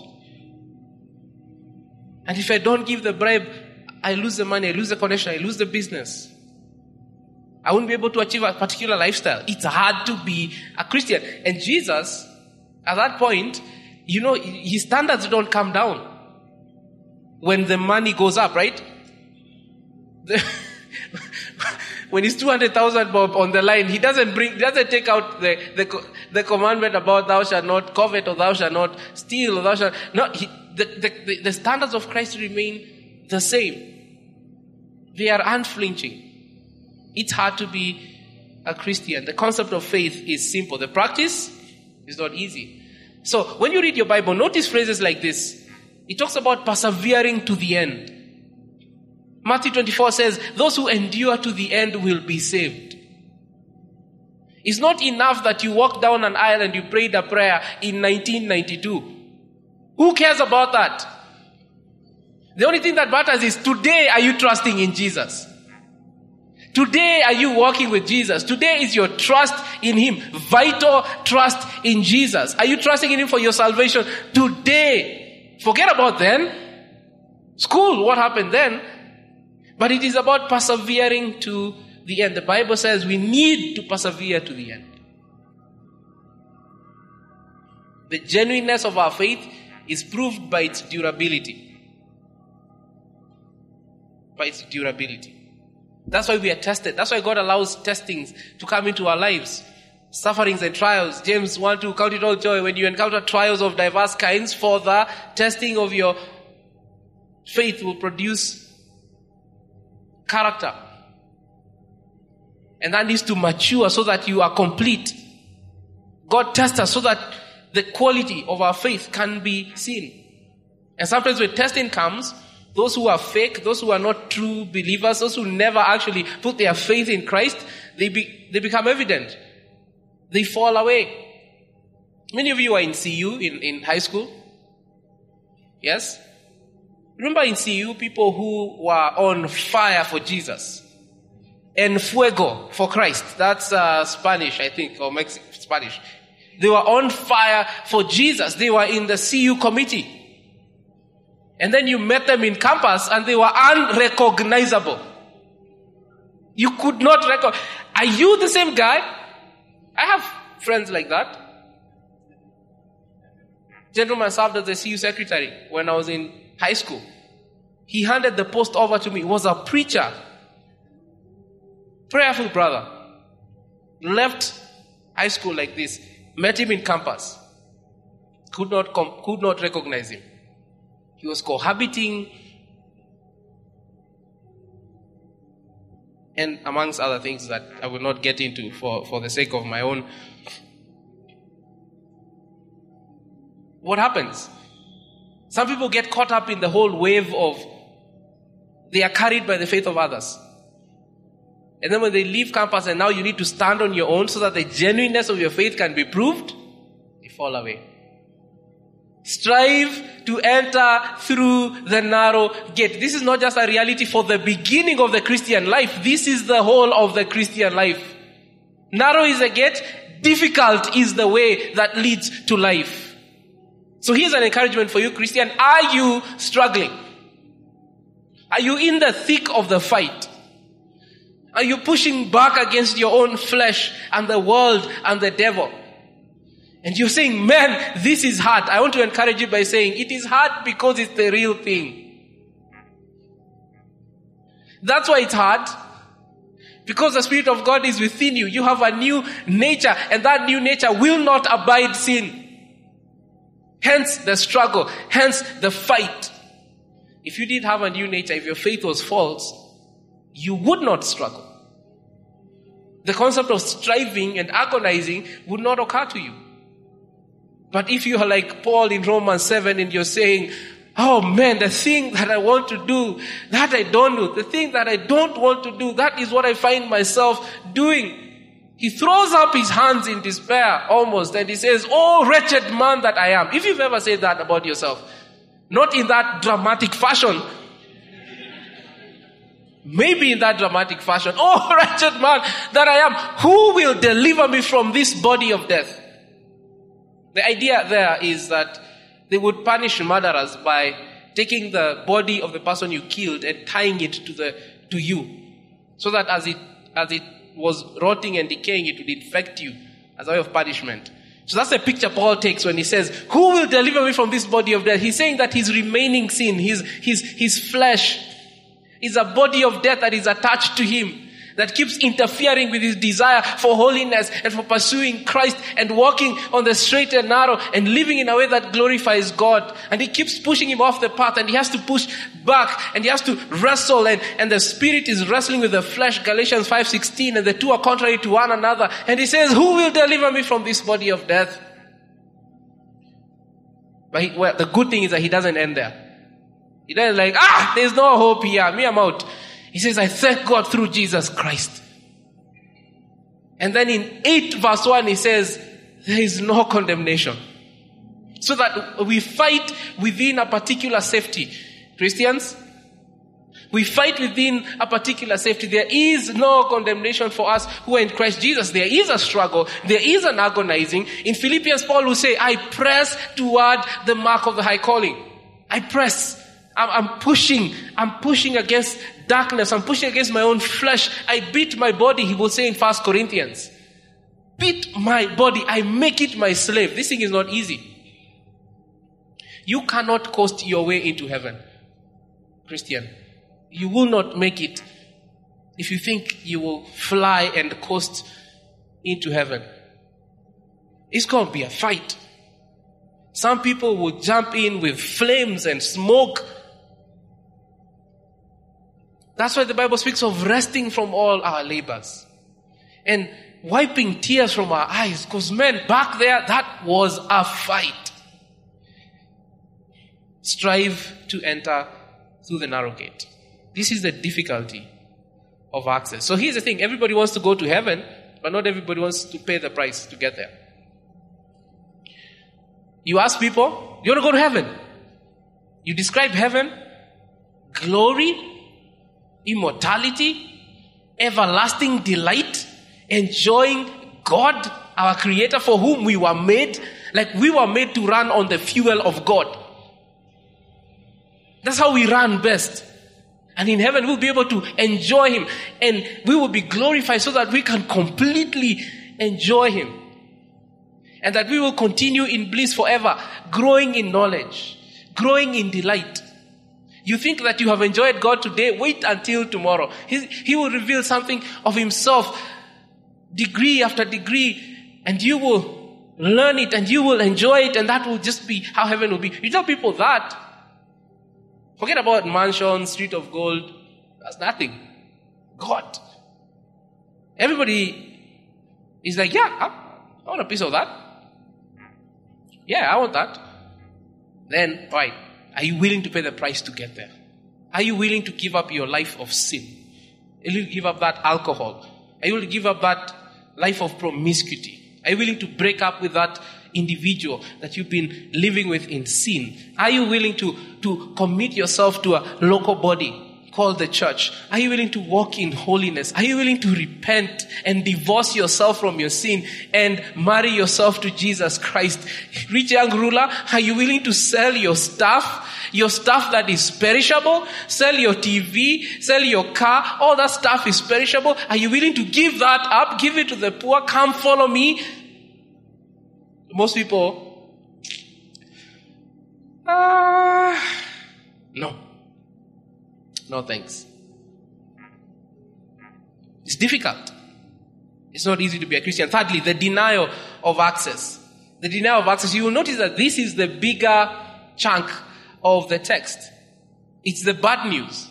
S1: And if I don't give the bribe, I lose the money, I lose the connection, I lose the business. I won't be able to achieve a particular lifestyle. It's hard to be a Christian. And Jesus, at that point, you know, his standards don't come down when the money goes up, right? The when it's two hundred thousand bob on the line, he doesn't bring, doesn't take out the, the, the commandment about thou shalt not covet or thou shalt not steal or thou shalt not. He, the, the, the standards of Christ remain the same. They are unflinching. It's hard to be a Christian. The concept of faith is simple. The practice is not easy. So when you read your Bible, notice phrases like this. It talks about persevering to the end. Matthew twenty-four says, those who endure to the end will be saved. It's not enough that you walk down an aisle and you prayed a prayer in nineteen ninety-two. Who cares about that? The only thing that matters is, today are you trusting in Jesus? Today are you walking with Jesus? Today is your trust in Him. Vital trust in Jesus. Are you trusting in Him for your salvation today? Forget about then. School, what happened then? But it is about persevering to the end. The Bible says we need to persevere to the end. The genuineness of our faith is proved by its durability. By its durability. That's why we are tested. That's why God allows testings to come into our lives. Sufferings and trials. James one two, count it all joy when you encounter trials of diverse kinds, for the testing of your faith will produce character. And that needs to mature so that you are complete. God tests us so that the quality of our faith can be seen. And sometimes when testing comes, those who are fake, those who are not true believers, those who never actually put their faith in Christ, they be, they become evident. They fall away. Many of you are in C U, in, in high school. Yes? Remember in C U, people who were on fire for Jesus. En fuego for Christ. That's uh, Spanish, I think, or Mexican Spanish. They were on fire for Jesus. They were in the C U committee. And then you met them in campus and they were unrecognizable. You could not recognize. Are you the same guy? I have friends like that. Gentleman served as the C U secretary when I was in high school. He handed the post over to me. He was a preacher. Prayerful brother. Left high school like this. Met him in campus. Could not com- could not recognize him. He was cohabiting, and amongst other things that I will not get into for, for the sake of my own. What happens? Some people get caught up in the whole wave of, they are carried by the faith of others. And then when they leave campus and now you need to stand on your own so that the genuineness of your faith can be proved, they fall away. Strive to enter through the narrow gate. This is not just a reality for the beginning of the Christian life. This is the whole of the Christian life. Narrow is the gate. Difficult is the way that leads to life. So here's an encouragement for you, Christian. Are you struggling? Are you in the thick of the fight? Are you pushing back against your own flesh and the world and the devil? And you're saying, man, this is hard. I want to encourage you by saying, it is hard because it's the real thing. That's why it's hard. Because the Spirit of God is within you. You have a new nature, and that new nature will not abide sin. Hence the struggle. Hence the fight. If you didn't have a new nature, if your faith was false, you would not struggle. The concept of striving and agonizing would not occur to you. But if you are like Paul in Romans seven and you're saying, oh man, the thing that I want to do, that I don't do. The thing that I don't want to do, that is what I find myself doing. He throws up his hands in despair almost and he says, oh wretched man that I am. If you've ever said that about yourself, not in that dramatic fashion, maybe in that dramatic fashion, oh wretched man that I am, who will deliver me from this body of death? The idea there is that they would punish murderers by taking the body of the person you killed and tying it to the to you, so that as it as it was rotting and decaying, it would infect you as a way of punishment. So that's the picture Paul takes when he says, "Who will deliver me from this body of death?" He's saying that his remaining sin, his his his flesh, is a body of death that is attached to him, that keeps interfering with his desire for holiness and for pursuing Christ and walking on the straight and narrow and living in a way that glorifies God. And he keeps pushing him off the path, and he has to push back, and he has to wrestle, and, and the spirit is wrestling with the flesh, Galatians five sixteen, and the two are contrary to one another. And he says, who will deliver me from this body of death? But he, well, the good thing is that he doesn't end there. He doesn't like, ah, there's no hope here, me, I'm out. He says, I thank God through Jesus Christ. And then in eight verse one, he says, there is no condemnation. So that we fight within a particular safety. Christians, we fight within a particular safety. There is no condemnation for us who are in Christ Jesus. There is a struggle. There is an agonizing. In Philippians, Paul will say, I press toward the mark of the high calling. I press. I'm, I'm pushing. I'm pushing against darkness. I'm pushing against my own flesh. I beat my body, he will say in First Corinthians. Beat my body. I make it my slave. This thing is not easy. You cannot coast your way into heaven, Christian. You will not make it if you think you will fly and coast into heaven. It's going to be a fight. Some people will jump in with flames and smoke. That's why the Bible speaks of resting from all our labors and wiping tears from our eyes. Because men, back there, that was a fight. Strive to enter through the narrow gate. This is the difficulty of access. So here's the thing. Everybody wants to go to heaven, but not everybody wants to pay the price to get there. You ask people, you want to go to heaven? You describe heaven, glory, immortality, everlasting delight, enjoying God, our Creator, for whom we were made. Like we were made to run on the fuel of God. That's how we run best. And in heaven we'll be able to enjoy Him, and we will be glorified so that we can completely enjoy Him. And that we will continue in bliss forever, growing in knowledge, growing in delight. You think that you have enjoyed God today, wait until tomorrow. He, he will reveal something of Himself, degree after degree, and you will learn it and you will enjoy it, and that will just be how heaven will be. You tell people that, forget about mansion, street of gold, that's nothing. God. Everybody is like, yeah, I, I want a piece of that. Yeah, I want that. Then, right, are you willing to pay the price to get there? Are you willing to give up your life of sin? Are you willing to give up that alcohol? Are you willing to give up that life of promiscuity? Are you willing to break up with that individual that you've been living with in sin? Are you willing to, to commit yourself to a local body called the church? Are you willing to walk in holiness? Are you willing to repent and divorce yourself from your sin and marry yourself to Jesus Christ? Rich young ruler, are you willing to sell your stuff? Your stuff that is perishable? Sell your T V, sell your car, all that stuff is perishable. Are you willing to give that up? Give it to the poor, come follow me? Most people, ah, uh, no. No thanks. It's difficult. It's not easy to be a Christian. Thirdly, the denial of access. The denial of access. You will notice that this is the bigger chunk of the text. It's the bad news.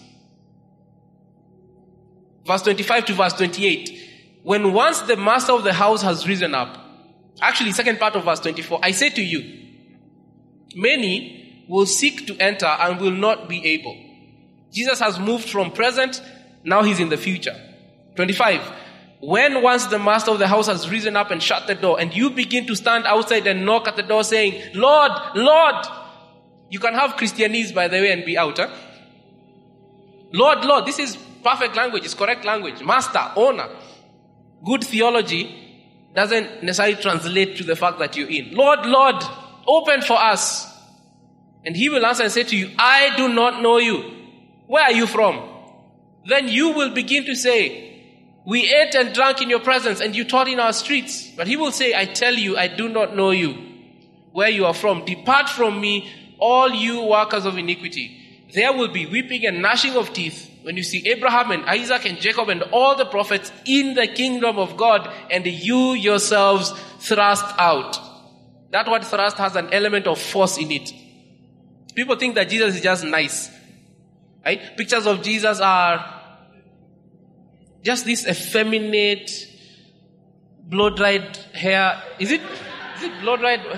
S1: Verse twenty-five to verse twenty-eight. When once the master of the house has risen up, actually, second part of verse twenty-four, I say to you, many will seek to enter and will not be able. Jesus has moved from present, now he's in the future. twenty-five. When once the master of the house has risen up and shut the door, and you begin to stand outside and knock at the door saying, Lord, Lord. You can have Christianese, by the way, and be out. Huh? Lord, Lord. This is perfect language. It's correct language. Master, owner. Good theology doesn't necessarily translate to the fact that you're in. Lord, Lord, open for us. And he will answer and say to you, I do not know you. Where are you from? Then you will begin to say, we ate and drank in your presence and you taught in our streets. But he will say, I tell you, I do not know you. Where you are from. Depart from me, all you workers of iniquity. There will be weeping and gnashing of teeth when you see Abraham and Isaac and Jacob and all the prophets in the kingdom of God, and you yourselves thrust out. That word thrust has an element of force in it. People think that Jesus is just nice. Right? Pictures of Jesus are just this effeminate, blow-dried hair. Is it, is it blow-dried?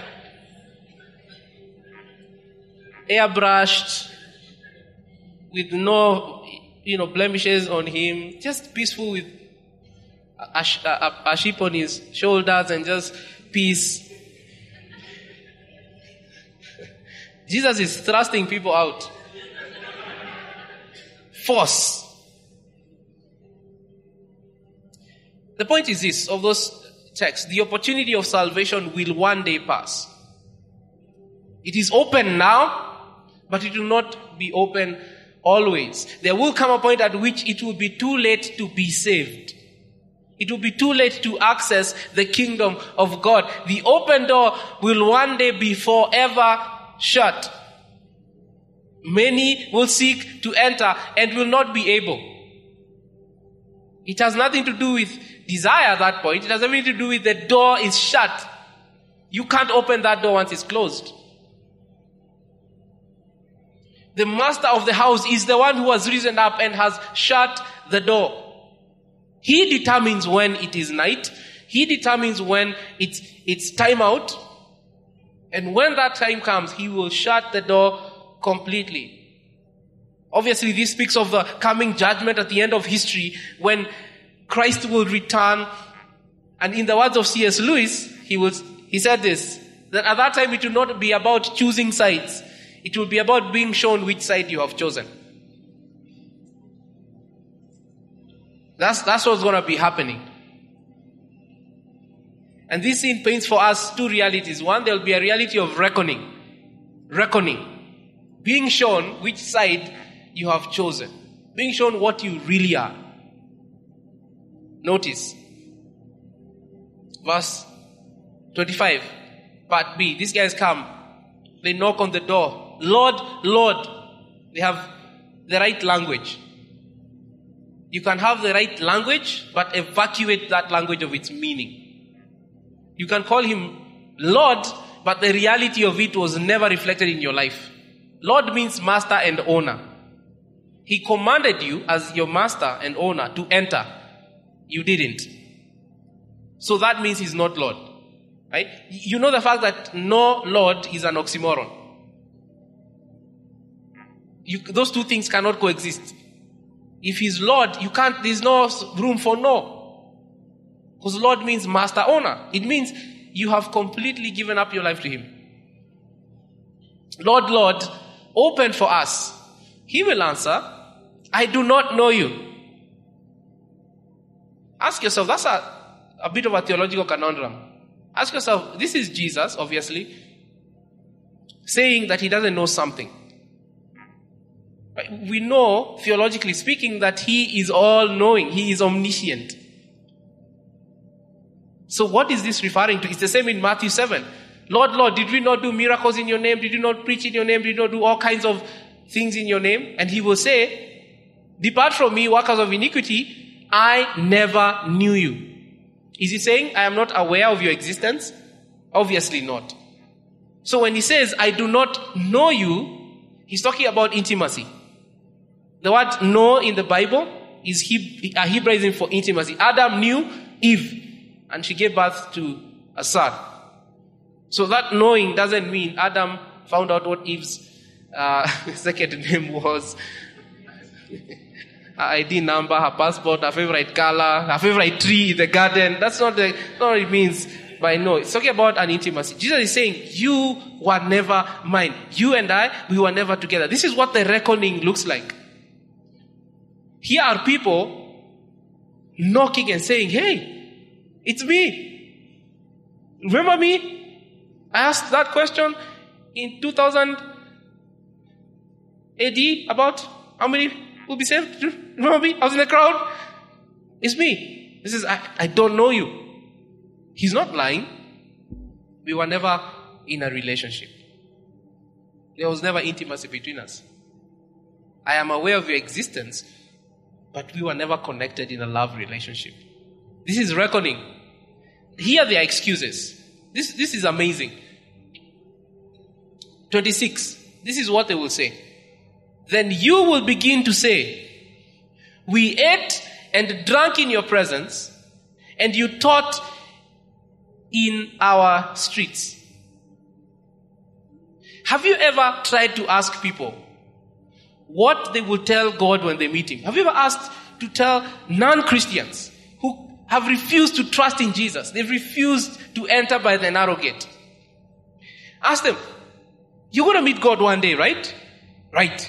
S1: Airbrushed, with no, you know, blemishes on him. Just peaceful with a, a, a sheep on his shoulders and just peace. Jesus is thrusting people out. Force. The point is this, of those texts, the opportunity of salvation will one day pass. It is open now, but it will not be open always. There will come a point at which it will be too late to be saved. It will be too late to access the kingdom of God. The open door will one day be forever shut. Many will seek to enter and will not be able. It has nothing to do with desire at that point. It has everything to do with the door is shut. You can't open that door once it's closed. The master of the house is the one who has risen up and has shut the door. He determines when it is night. He determines when it's, it's time out. And when that time comes, he will shut the door completely. Obviously, this speaks of the coming judgment at the end of history when Christ will return. And in the words of C S Lewis, he was, he said this, that at that time it will not be about choosing sides. It will be about being shown which side you have chosen. That's, that's what's going to be happening. And this scene paints for us two realities. One, there will be a reality of reckoning. Reckoning. Being shown which side you have chosen. Being shown what you really are. Notice. Verse twenty-five. Part B. These guys come. They knock on the door. Lord, Lord. They have the right language. You can have the right language, but evacuate that language of its meaning. You can call him Lord, but the reality of it was never reflected in your life. Lord means master and owner. He commanded you as your master and owner to enter. You didn't. So that means he's not Lord. Right? You know the fact that no Lord is an oxymoron. You, those two things cannot coexist. If he's Lord, you can't, there's no room for no. Because Lord means master owner. It means you have completely given up your life to him. Lord, Lord, open for us. He will answer, I do not know you. Ask yourself, that's a, a bit of a theological conundrum. Ask yourself, this is Jesus, obviously, saying that he doesn't know something. We know, theologically speaking, that he is all-knowing. He is omniscient. So what is this referring to? It's the same in Matthew seven. Lord, Lord, did we not do miracles in your name? Did you not preach in your name? Did you not do all kinds of things in your name? And he will say, depart from me, workers of iniquity. I never knew you. Is he saying, I am not aware of your existence? Obviously not. So when he says, I do not know you, he's talking about intimacy. The word know in the Bible is he, a Hebraism for intimacy. Adam knew Eve, and she gave birth to a son. So that knowing doesn't mean Adam found out what Eve's uh, second name was, her I D number, her passport, her favorite color, her favorite tree in the garden. That's not, the, not what it means by know. It's talking about an intimacy. Jesus is saying, you were never mine. You and I, we were never together. This is what the reckoning looks like. Here are people knocking and saying, hey, it's me. Remember me? I asked that question in two thousand A D about how many will be saved. Remember me? I was in the crowd. It's me. This is, I, I don't know you. He's not lying. We were never in a relationship. There was never intimacy between us. I am aware of your existence, but we were never connected in a love relationship. This is reckoning. Here are their excuses. This, this is amazing. twenty-six. This is what they will say. Then you will begin to say, we ate and drank in your presence, and you taught in our streets. Have you ever tried to ask people what they will tell God when they meet Him? Have you ever asked to tell non-Christians who have refused to trust in Jesus? They've refused to enter by the narrow gate. Ask them, you're going to meet God one day, right? Right.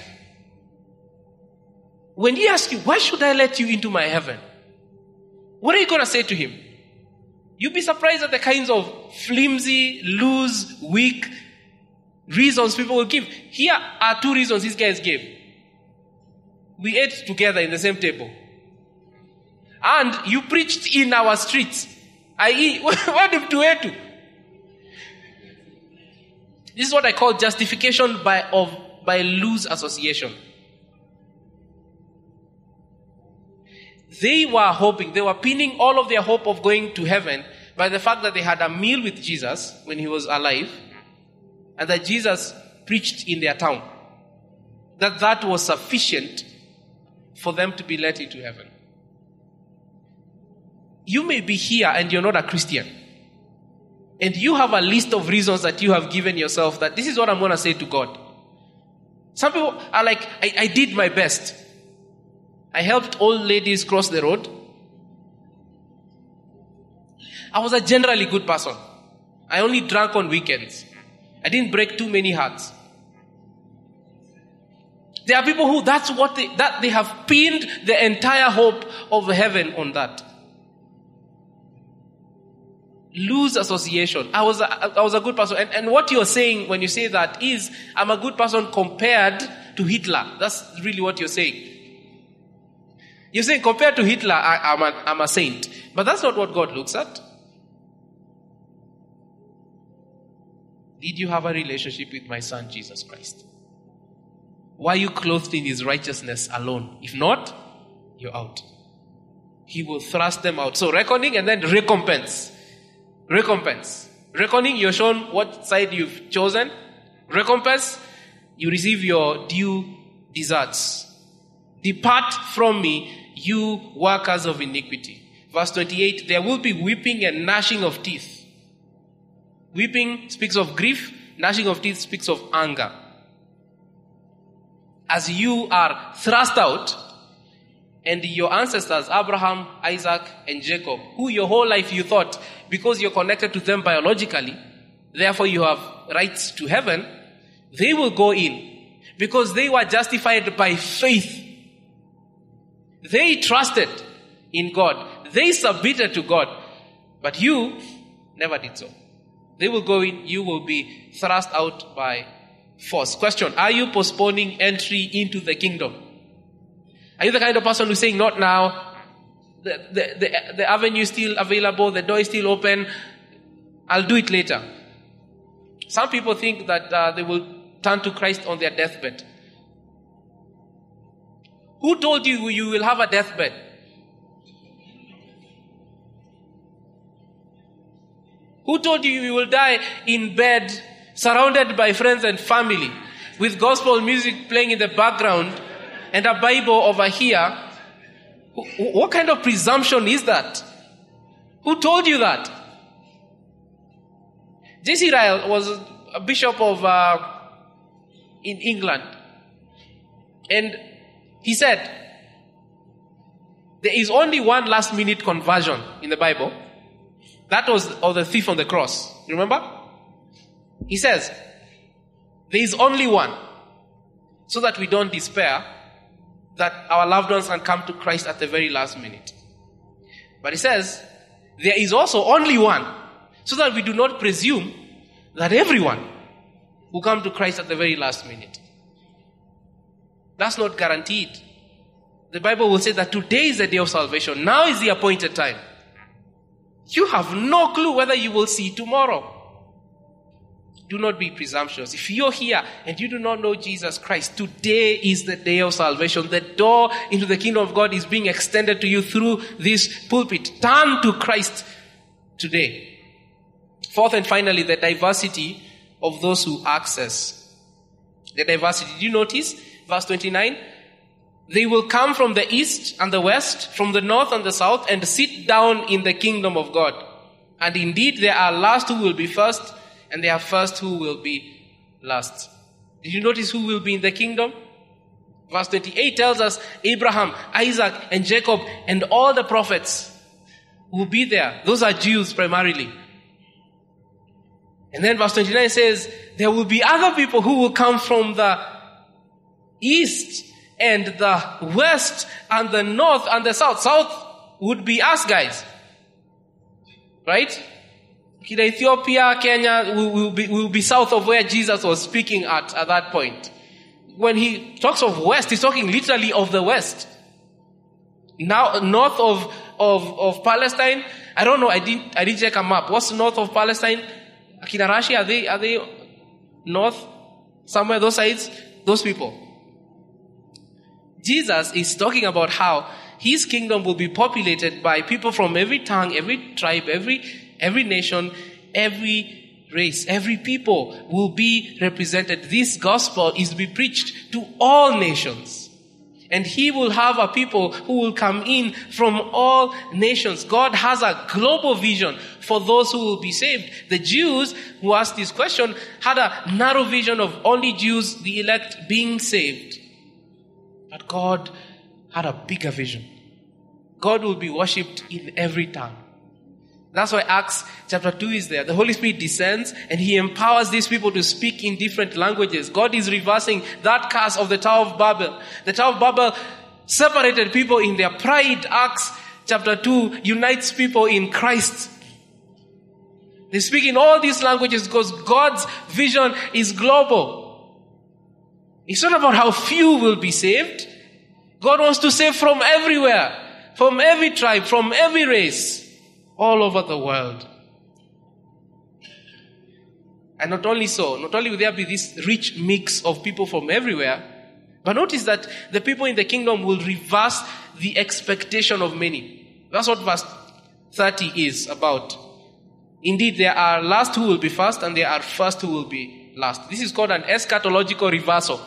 S1: When He asks you, why should I let you into my heaven? What are you going to say to Him? You'll be surprised at the kinds of flimsy, loose, weak reasons people will give. Here are two reasons these guys gave. We ate together in the same table. And you preached in our streets. that is, what if to eat? This is what I call justification by, of, by loose association. They were hoping, they were pinning all of their hope of going to heaven by the fact that they had a meal with Jesus when He was alive, and that Jesus preached in their town. That that was sufficient for them to be let into heaven. You may be here and you're not a Christian. And you have a list of reasons that you have given yourself that this is what I'm going to say to God. Some people are like, I, I did my best. I helped old ladies cross the road. I was a generally good person. I only drank on weekends. I didn't break too many hearts. There are people who, that's what they, that they have pinned the entire hope of heaven on that. Loose association. I was a, I was a good person. And, and what you're saying when you say that is, I'm a good person compared to Hitler. That's really what you're saying. You're saying compared to Hitler, I, I'm, a, I'm a saint. But that's not what God looks at. Did you have a relationship with my son, Jesus Christ? Why are you clothed in His righteousness alone? If not, you're out. He will thrust them out. So reckoning and then recompense. Recompense. Reckoning, you're shown what side you've chosen. Recompense, you receive your due deserts. Depart from me, you workers of iniquity. Verse twenty-eight, there will be weeping and gnashing of teeth. Weeping speaks of grief, gnashing of teeth speaks of anger. As you are thrust out, and your ancestors, Abraham, Isaac, and Jacob, who your whole life you thought, because you're connected to them biologically, therefore you have rights to heaven, they will go in, because they were justified by faith. They trusted in God. They submitted to God. But you never did so. They will go in, you will be thrust out by force. Question, are you postponing entry into the kingdom? Are you the kind of person who's saying, not now, the, the, the, the avenue is still available, the door is still open, I'll do it later. Some people think that uh, they will turn to Christ on their deathbed. Who told you you will have a deathbed? Who told you you will die in bed, surrounded by friends and family, with gospel music playing in the background and a Bible over here? What kind of presumption is that? Who told you that? J C Ryle was a bishop of uh, in England, and he said there is only one last minute conversion in the Bible. That was of the thief on the cross. Remember? He says there is only one, so that we don't despair that our loved ones can come to Christ at the very last minute. But he says there is also only one, so that we do not presume that everyone will come to Christ at the very last minute. That's not guaranteed. The Bible will say that today is the day of salvation. Now is the appointed time. You have no clue whether you will see tomorrow. Do not be presumptuous. If you're here and you do not know Jesus Christ, today is the day of salvation. The door into the kingdom of God is being extended to you through this pulpit. Turn to Christ today. Fourth and finally, the diversity of those who access. The diversity. Did you notice? Verse twenty-nine. They will come from the east and the west, from the north and the south, and sit down in the kingdom of God. And indeed, there are last who will be first, and there are first who will be last. Did you notice who will be in the kingdom? Verse twenty-eight tells us Abraham, Isaac, and Jacob, and all the prophets will be there. Those are Jews primarily. And then verse twenty-nine says, there will be other people who will come from the east and the west and the north and the south. South would be us guys. Right? Ethiopia, Kenya will, will, be, will be south of where Jesus was speaking at at that point. When he talks of west, he's talking literally of the west. Now, north of, of, of Palestine, I don't know, I didn't, I didn't check a map. What's north of Palestine? Akina Rashi, are they, are they north? Somewhere those sides? Those people. Jesus is talking about how his kingdom will be populated by people from every tongue, every tribe, every, every nation, every race, every people will be represented. This gospel is to be preached to all nations. And he will have a people who will come in from all nations. God has a global vision for those who will be saved. The Jews who asked this question had a narrow vision of only Jews, the elect, being saved. But God had a bigger vision. God will be worshipped in every tongue. That's why Acts chapter two is there. The Holy Spirit descends and he empowers these people to speak in different languages. God is reversing that curse of the Tower of Babel. The Tower of Babel separated people in their pride. Acts chapter two unites people in Christ. They speak in all these languages because God's vision is global. It's not about how few will be saved. God wants to save from everywhere, from every tribe, from every race, all over the world. And not only so, not only will there be this rich mix of people from everywhere, but notice that the people in the kingdom will reverse the expectation of many. That's what verse thirty is about. Indeed, there are last who will be first, and there are first who will be last. This is called an eschatological reversal.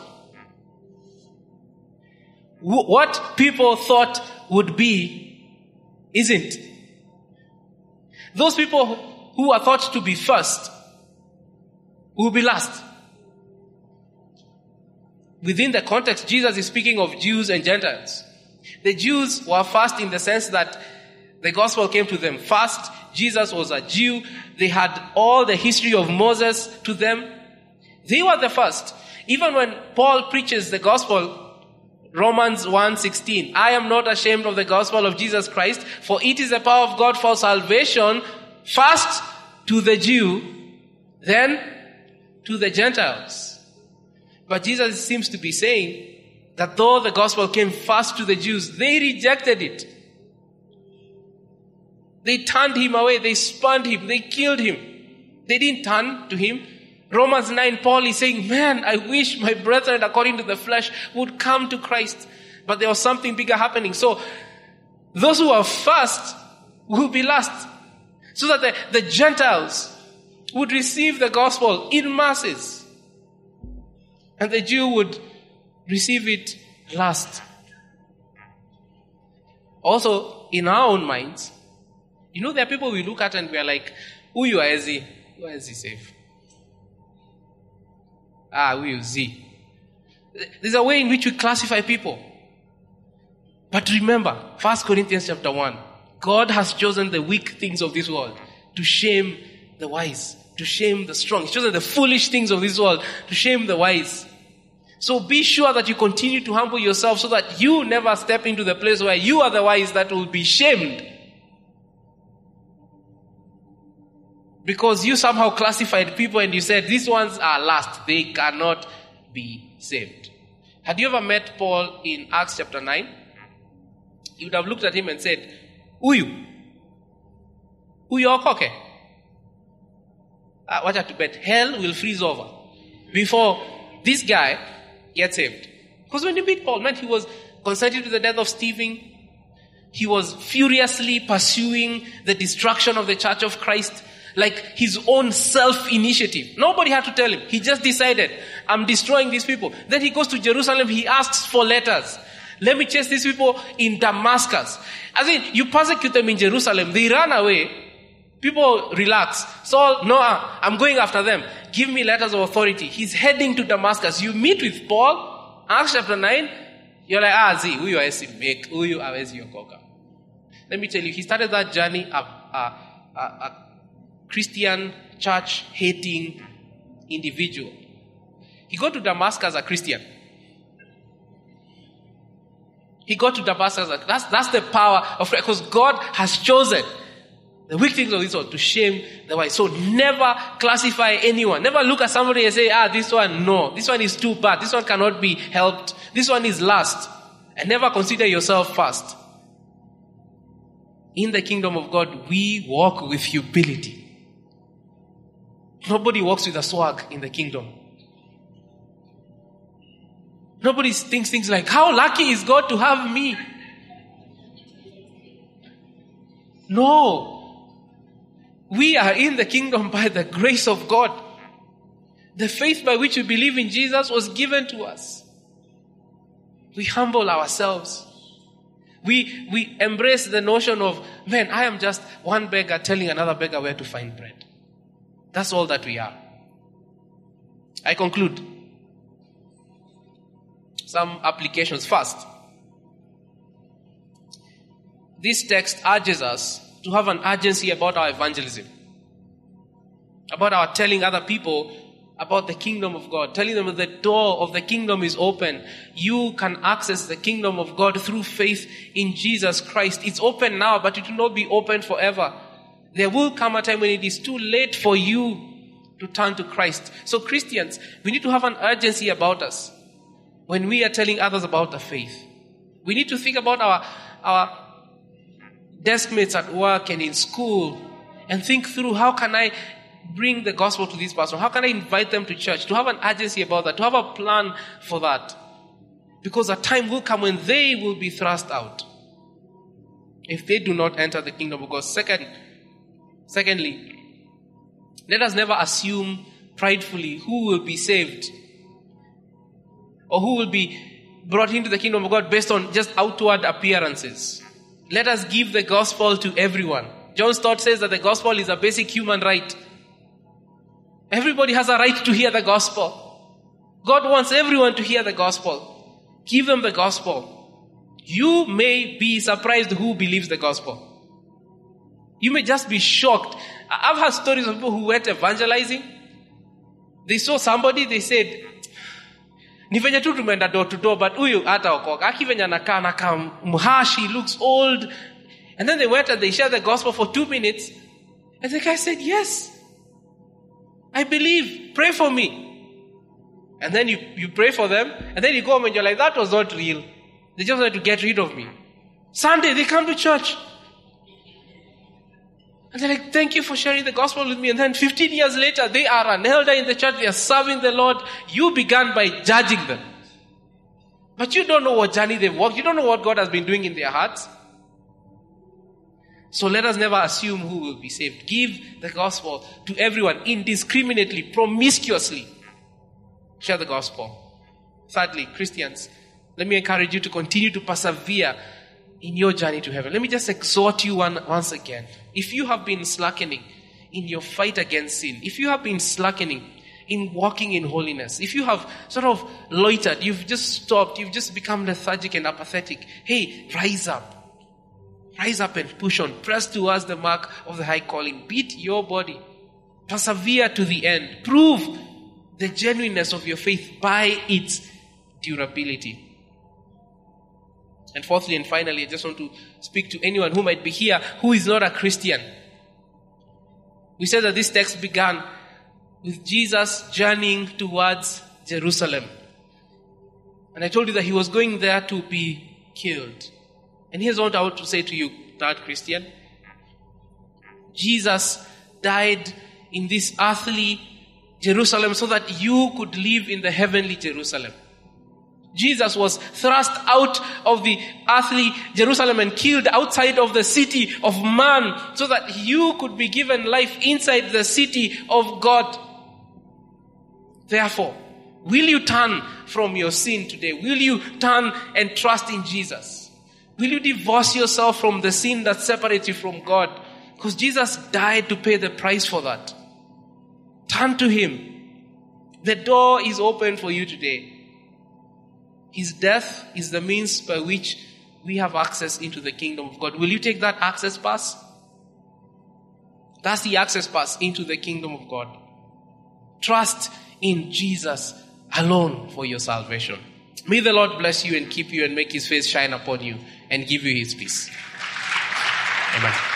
S1: What people thought would be, isn't. Those people who are thought to be first will be last. Within the context, Jesus is speaking of Jews and Gentiles. The Jews were first in the sense that the gospel came to them first. Jesus was a Jew. They had all the history of Moses to them. They were the first. Even when Paul preaches the gospel, Romans one sixteen, I am not ashamed of the gospel of Jesus Christ, for it is the power of God for salvation, first to the Jew, then to the Gentiles. But Jesus seems to be saying that though the gospel came first to the Jews, they rejected it. They turned him away, they spurned him, they killed him. They didn't turn to him. Romans nine, Paul is saying, man, I wish my brethren according to the flesh would come to Christ. But there was something bigger happening. So, those who are first will be last. So that the, the Gentiles would receive the gospel in masses. And the Jew would receive it last. Also, in our own minds, you know, there are people we look at and we are like, who you are, Ezi? Who is he safe? Ah, who you Z? There's a way in which we classify people. But remember, First Corinthians chapter one, God has chosen the weak things of this world to shame the wise, to shame the strong. He's chosen the foolish things of this world to shame the wise. So be sure that you continue to humble yourself so that you never step into the place where you are the wise that will be shamed. Because you somehow classified people and you said, these ones are last. They cannot be saved. Had you ever met Paul in Acts chapter nine? You would have looked at him and said, Uyu. Uyu okoke. Uh, watch out to bet. Hell will freeze over before this guy gets saved. Because when you meet Paul, man, he was consented to the death of Stephen. He was furiously pursuing the destruction of the church of Christ. Like his own self-initiative. Nobody had to tell him. He just decided, I'm destroying these people. Then he goes to Jerusalem. He asks for letters. Let me chase these people in Damascus. As in, you persecute them in Jerusalem. They run away. People relax. Saul, no, I'm going after them. Give me letters of authority. He's heading to Damascus. You meet with Paul, Acts chapter nine. You're like, ah, Z, who you are make, who you are your coca. Let me tell you, he started that journey a, a, a, a Christian church hating individual. He got to Damascus as a Christian. He got to Damascus. That's, that's the power of Christ. Because God has chosen the weak things of this world to shame the wise. So never classify anyone. Never look at somebody and say, ah, this one, no. This one is too bad. This one cannot be helped. This one is last. And never consider yourself first. In the kingdom of God, we walk with humility. Nobody walks with a swag in the kingdom. Nobody thinks things like, how lucky is God to have me? No. We are in the kingdom by the grace of God. The faith by which we believe in Jesus was given to us. We humble ourselves. We, we embrace the notion of, man, I am just one beggar telling another beggar where to find bread. That's all that we are. I conclude. Some applications. First, this text urges us to have an urgency about our evangelism. About our telling other people about the kingdom of God. Telling them that the door of the kingdom is open. You can access the kingdom of God through faith in Jesus Christ. It's open now, but it will not be open forever. There will come a time when it is too late for you to turn to Christ. So Christians, we need to have an urgency about us when we are telling others about the faith. We need to think about our, our desk mates at work and in school and think through, how can I bring the gospel to this person? How can I invite them to church? To have an urgency about that, to have a plan for that. Because a time will come when they will be thrust out if they do not enter the kingdom of God. Second, secondly, let us never assume pridefully who will be saved or who will be brought into the kingdom of God based on just outward appearances. Let us give the gospel to everyone. John Stott says that the gospel is a basic human right. Everybody has a right to hear the gospel. God wants everyone to hear the gospel. Give them the gospel. You may be surprised who believes the gospel. You may just be shocked. I've heard stories of people who went evangelizing. They saw somebody, they said, ni venye tu tumeenda door to door, but huyu hata okoka. Aki venye anakaa anakaa mhash, he looks old. And then they went and they shared the gospel for two minutes. And the guy said, yes, I believe. Pray for me. And then you, you pray for them. And then you go home and you're like, that was not real. They just wanted to get rid of me. Sunday, they come to church. And they're like, thank you for sharing the gospel with me. And then fifteen years later, they are an elder in the church. They are serving the Lord. You began by judging them. But you don't know what journey they've walked. You don't know what God has been doing in their hearts. So let us never assume who will be saved. Give the gospel to everyone indiscriminately, promiscuously. Share the gospel. Thirdly, Christians, let me encourage you to continue to persevere in your journey to heaven. Let me just exhort you one, once again. If you have been slackening in your fight against sin, if you have been slackening in walking in holiness, if you have sort of loitered, you've just stopped, you've just become lethargic and apathetic, hey, rise up. Rise up and push on. Press towards the mark of the high calling. Beat your body. Persevere to the end. Prove the genuineness of your faith by its durability. And fourthly and finally, I just want to speak to anyone who might be here who is not a Christian. We said that this text began with Jesus journeying towards Jerusalem. And I told you that he was going there to be killed. And here's what I want to say to you, third Christian. Jesus died in this earthly Jerusalem so that you could live in the heavenly Jerusalem. Jesus was thrust out of the earthly Jerusalem and killed outside of the city of man so that you could be given life inside the city of God. Therefore, will you turn from your sin today? Will you turn and trust in Jesus? Will you divorce yourself from the sin that separates you from God? Because Jesus died to pay the price for that. Turn to him. The door is open for you today. His death is the means by which we have access into the kingdom of God. Will you take that access pass? That's the access pass into the kingdom of God. Trust in Jesus alone for your salvation. May the Lord bless you and keep you and make his face shine upon you and give you his peace. Amen.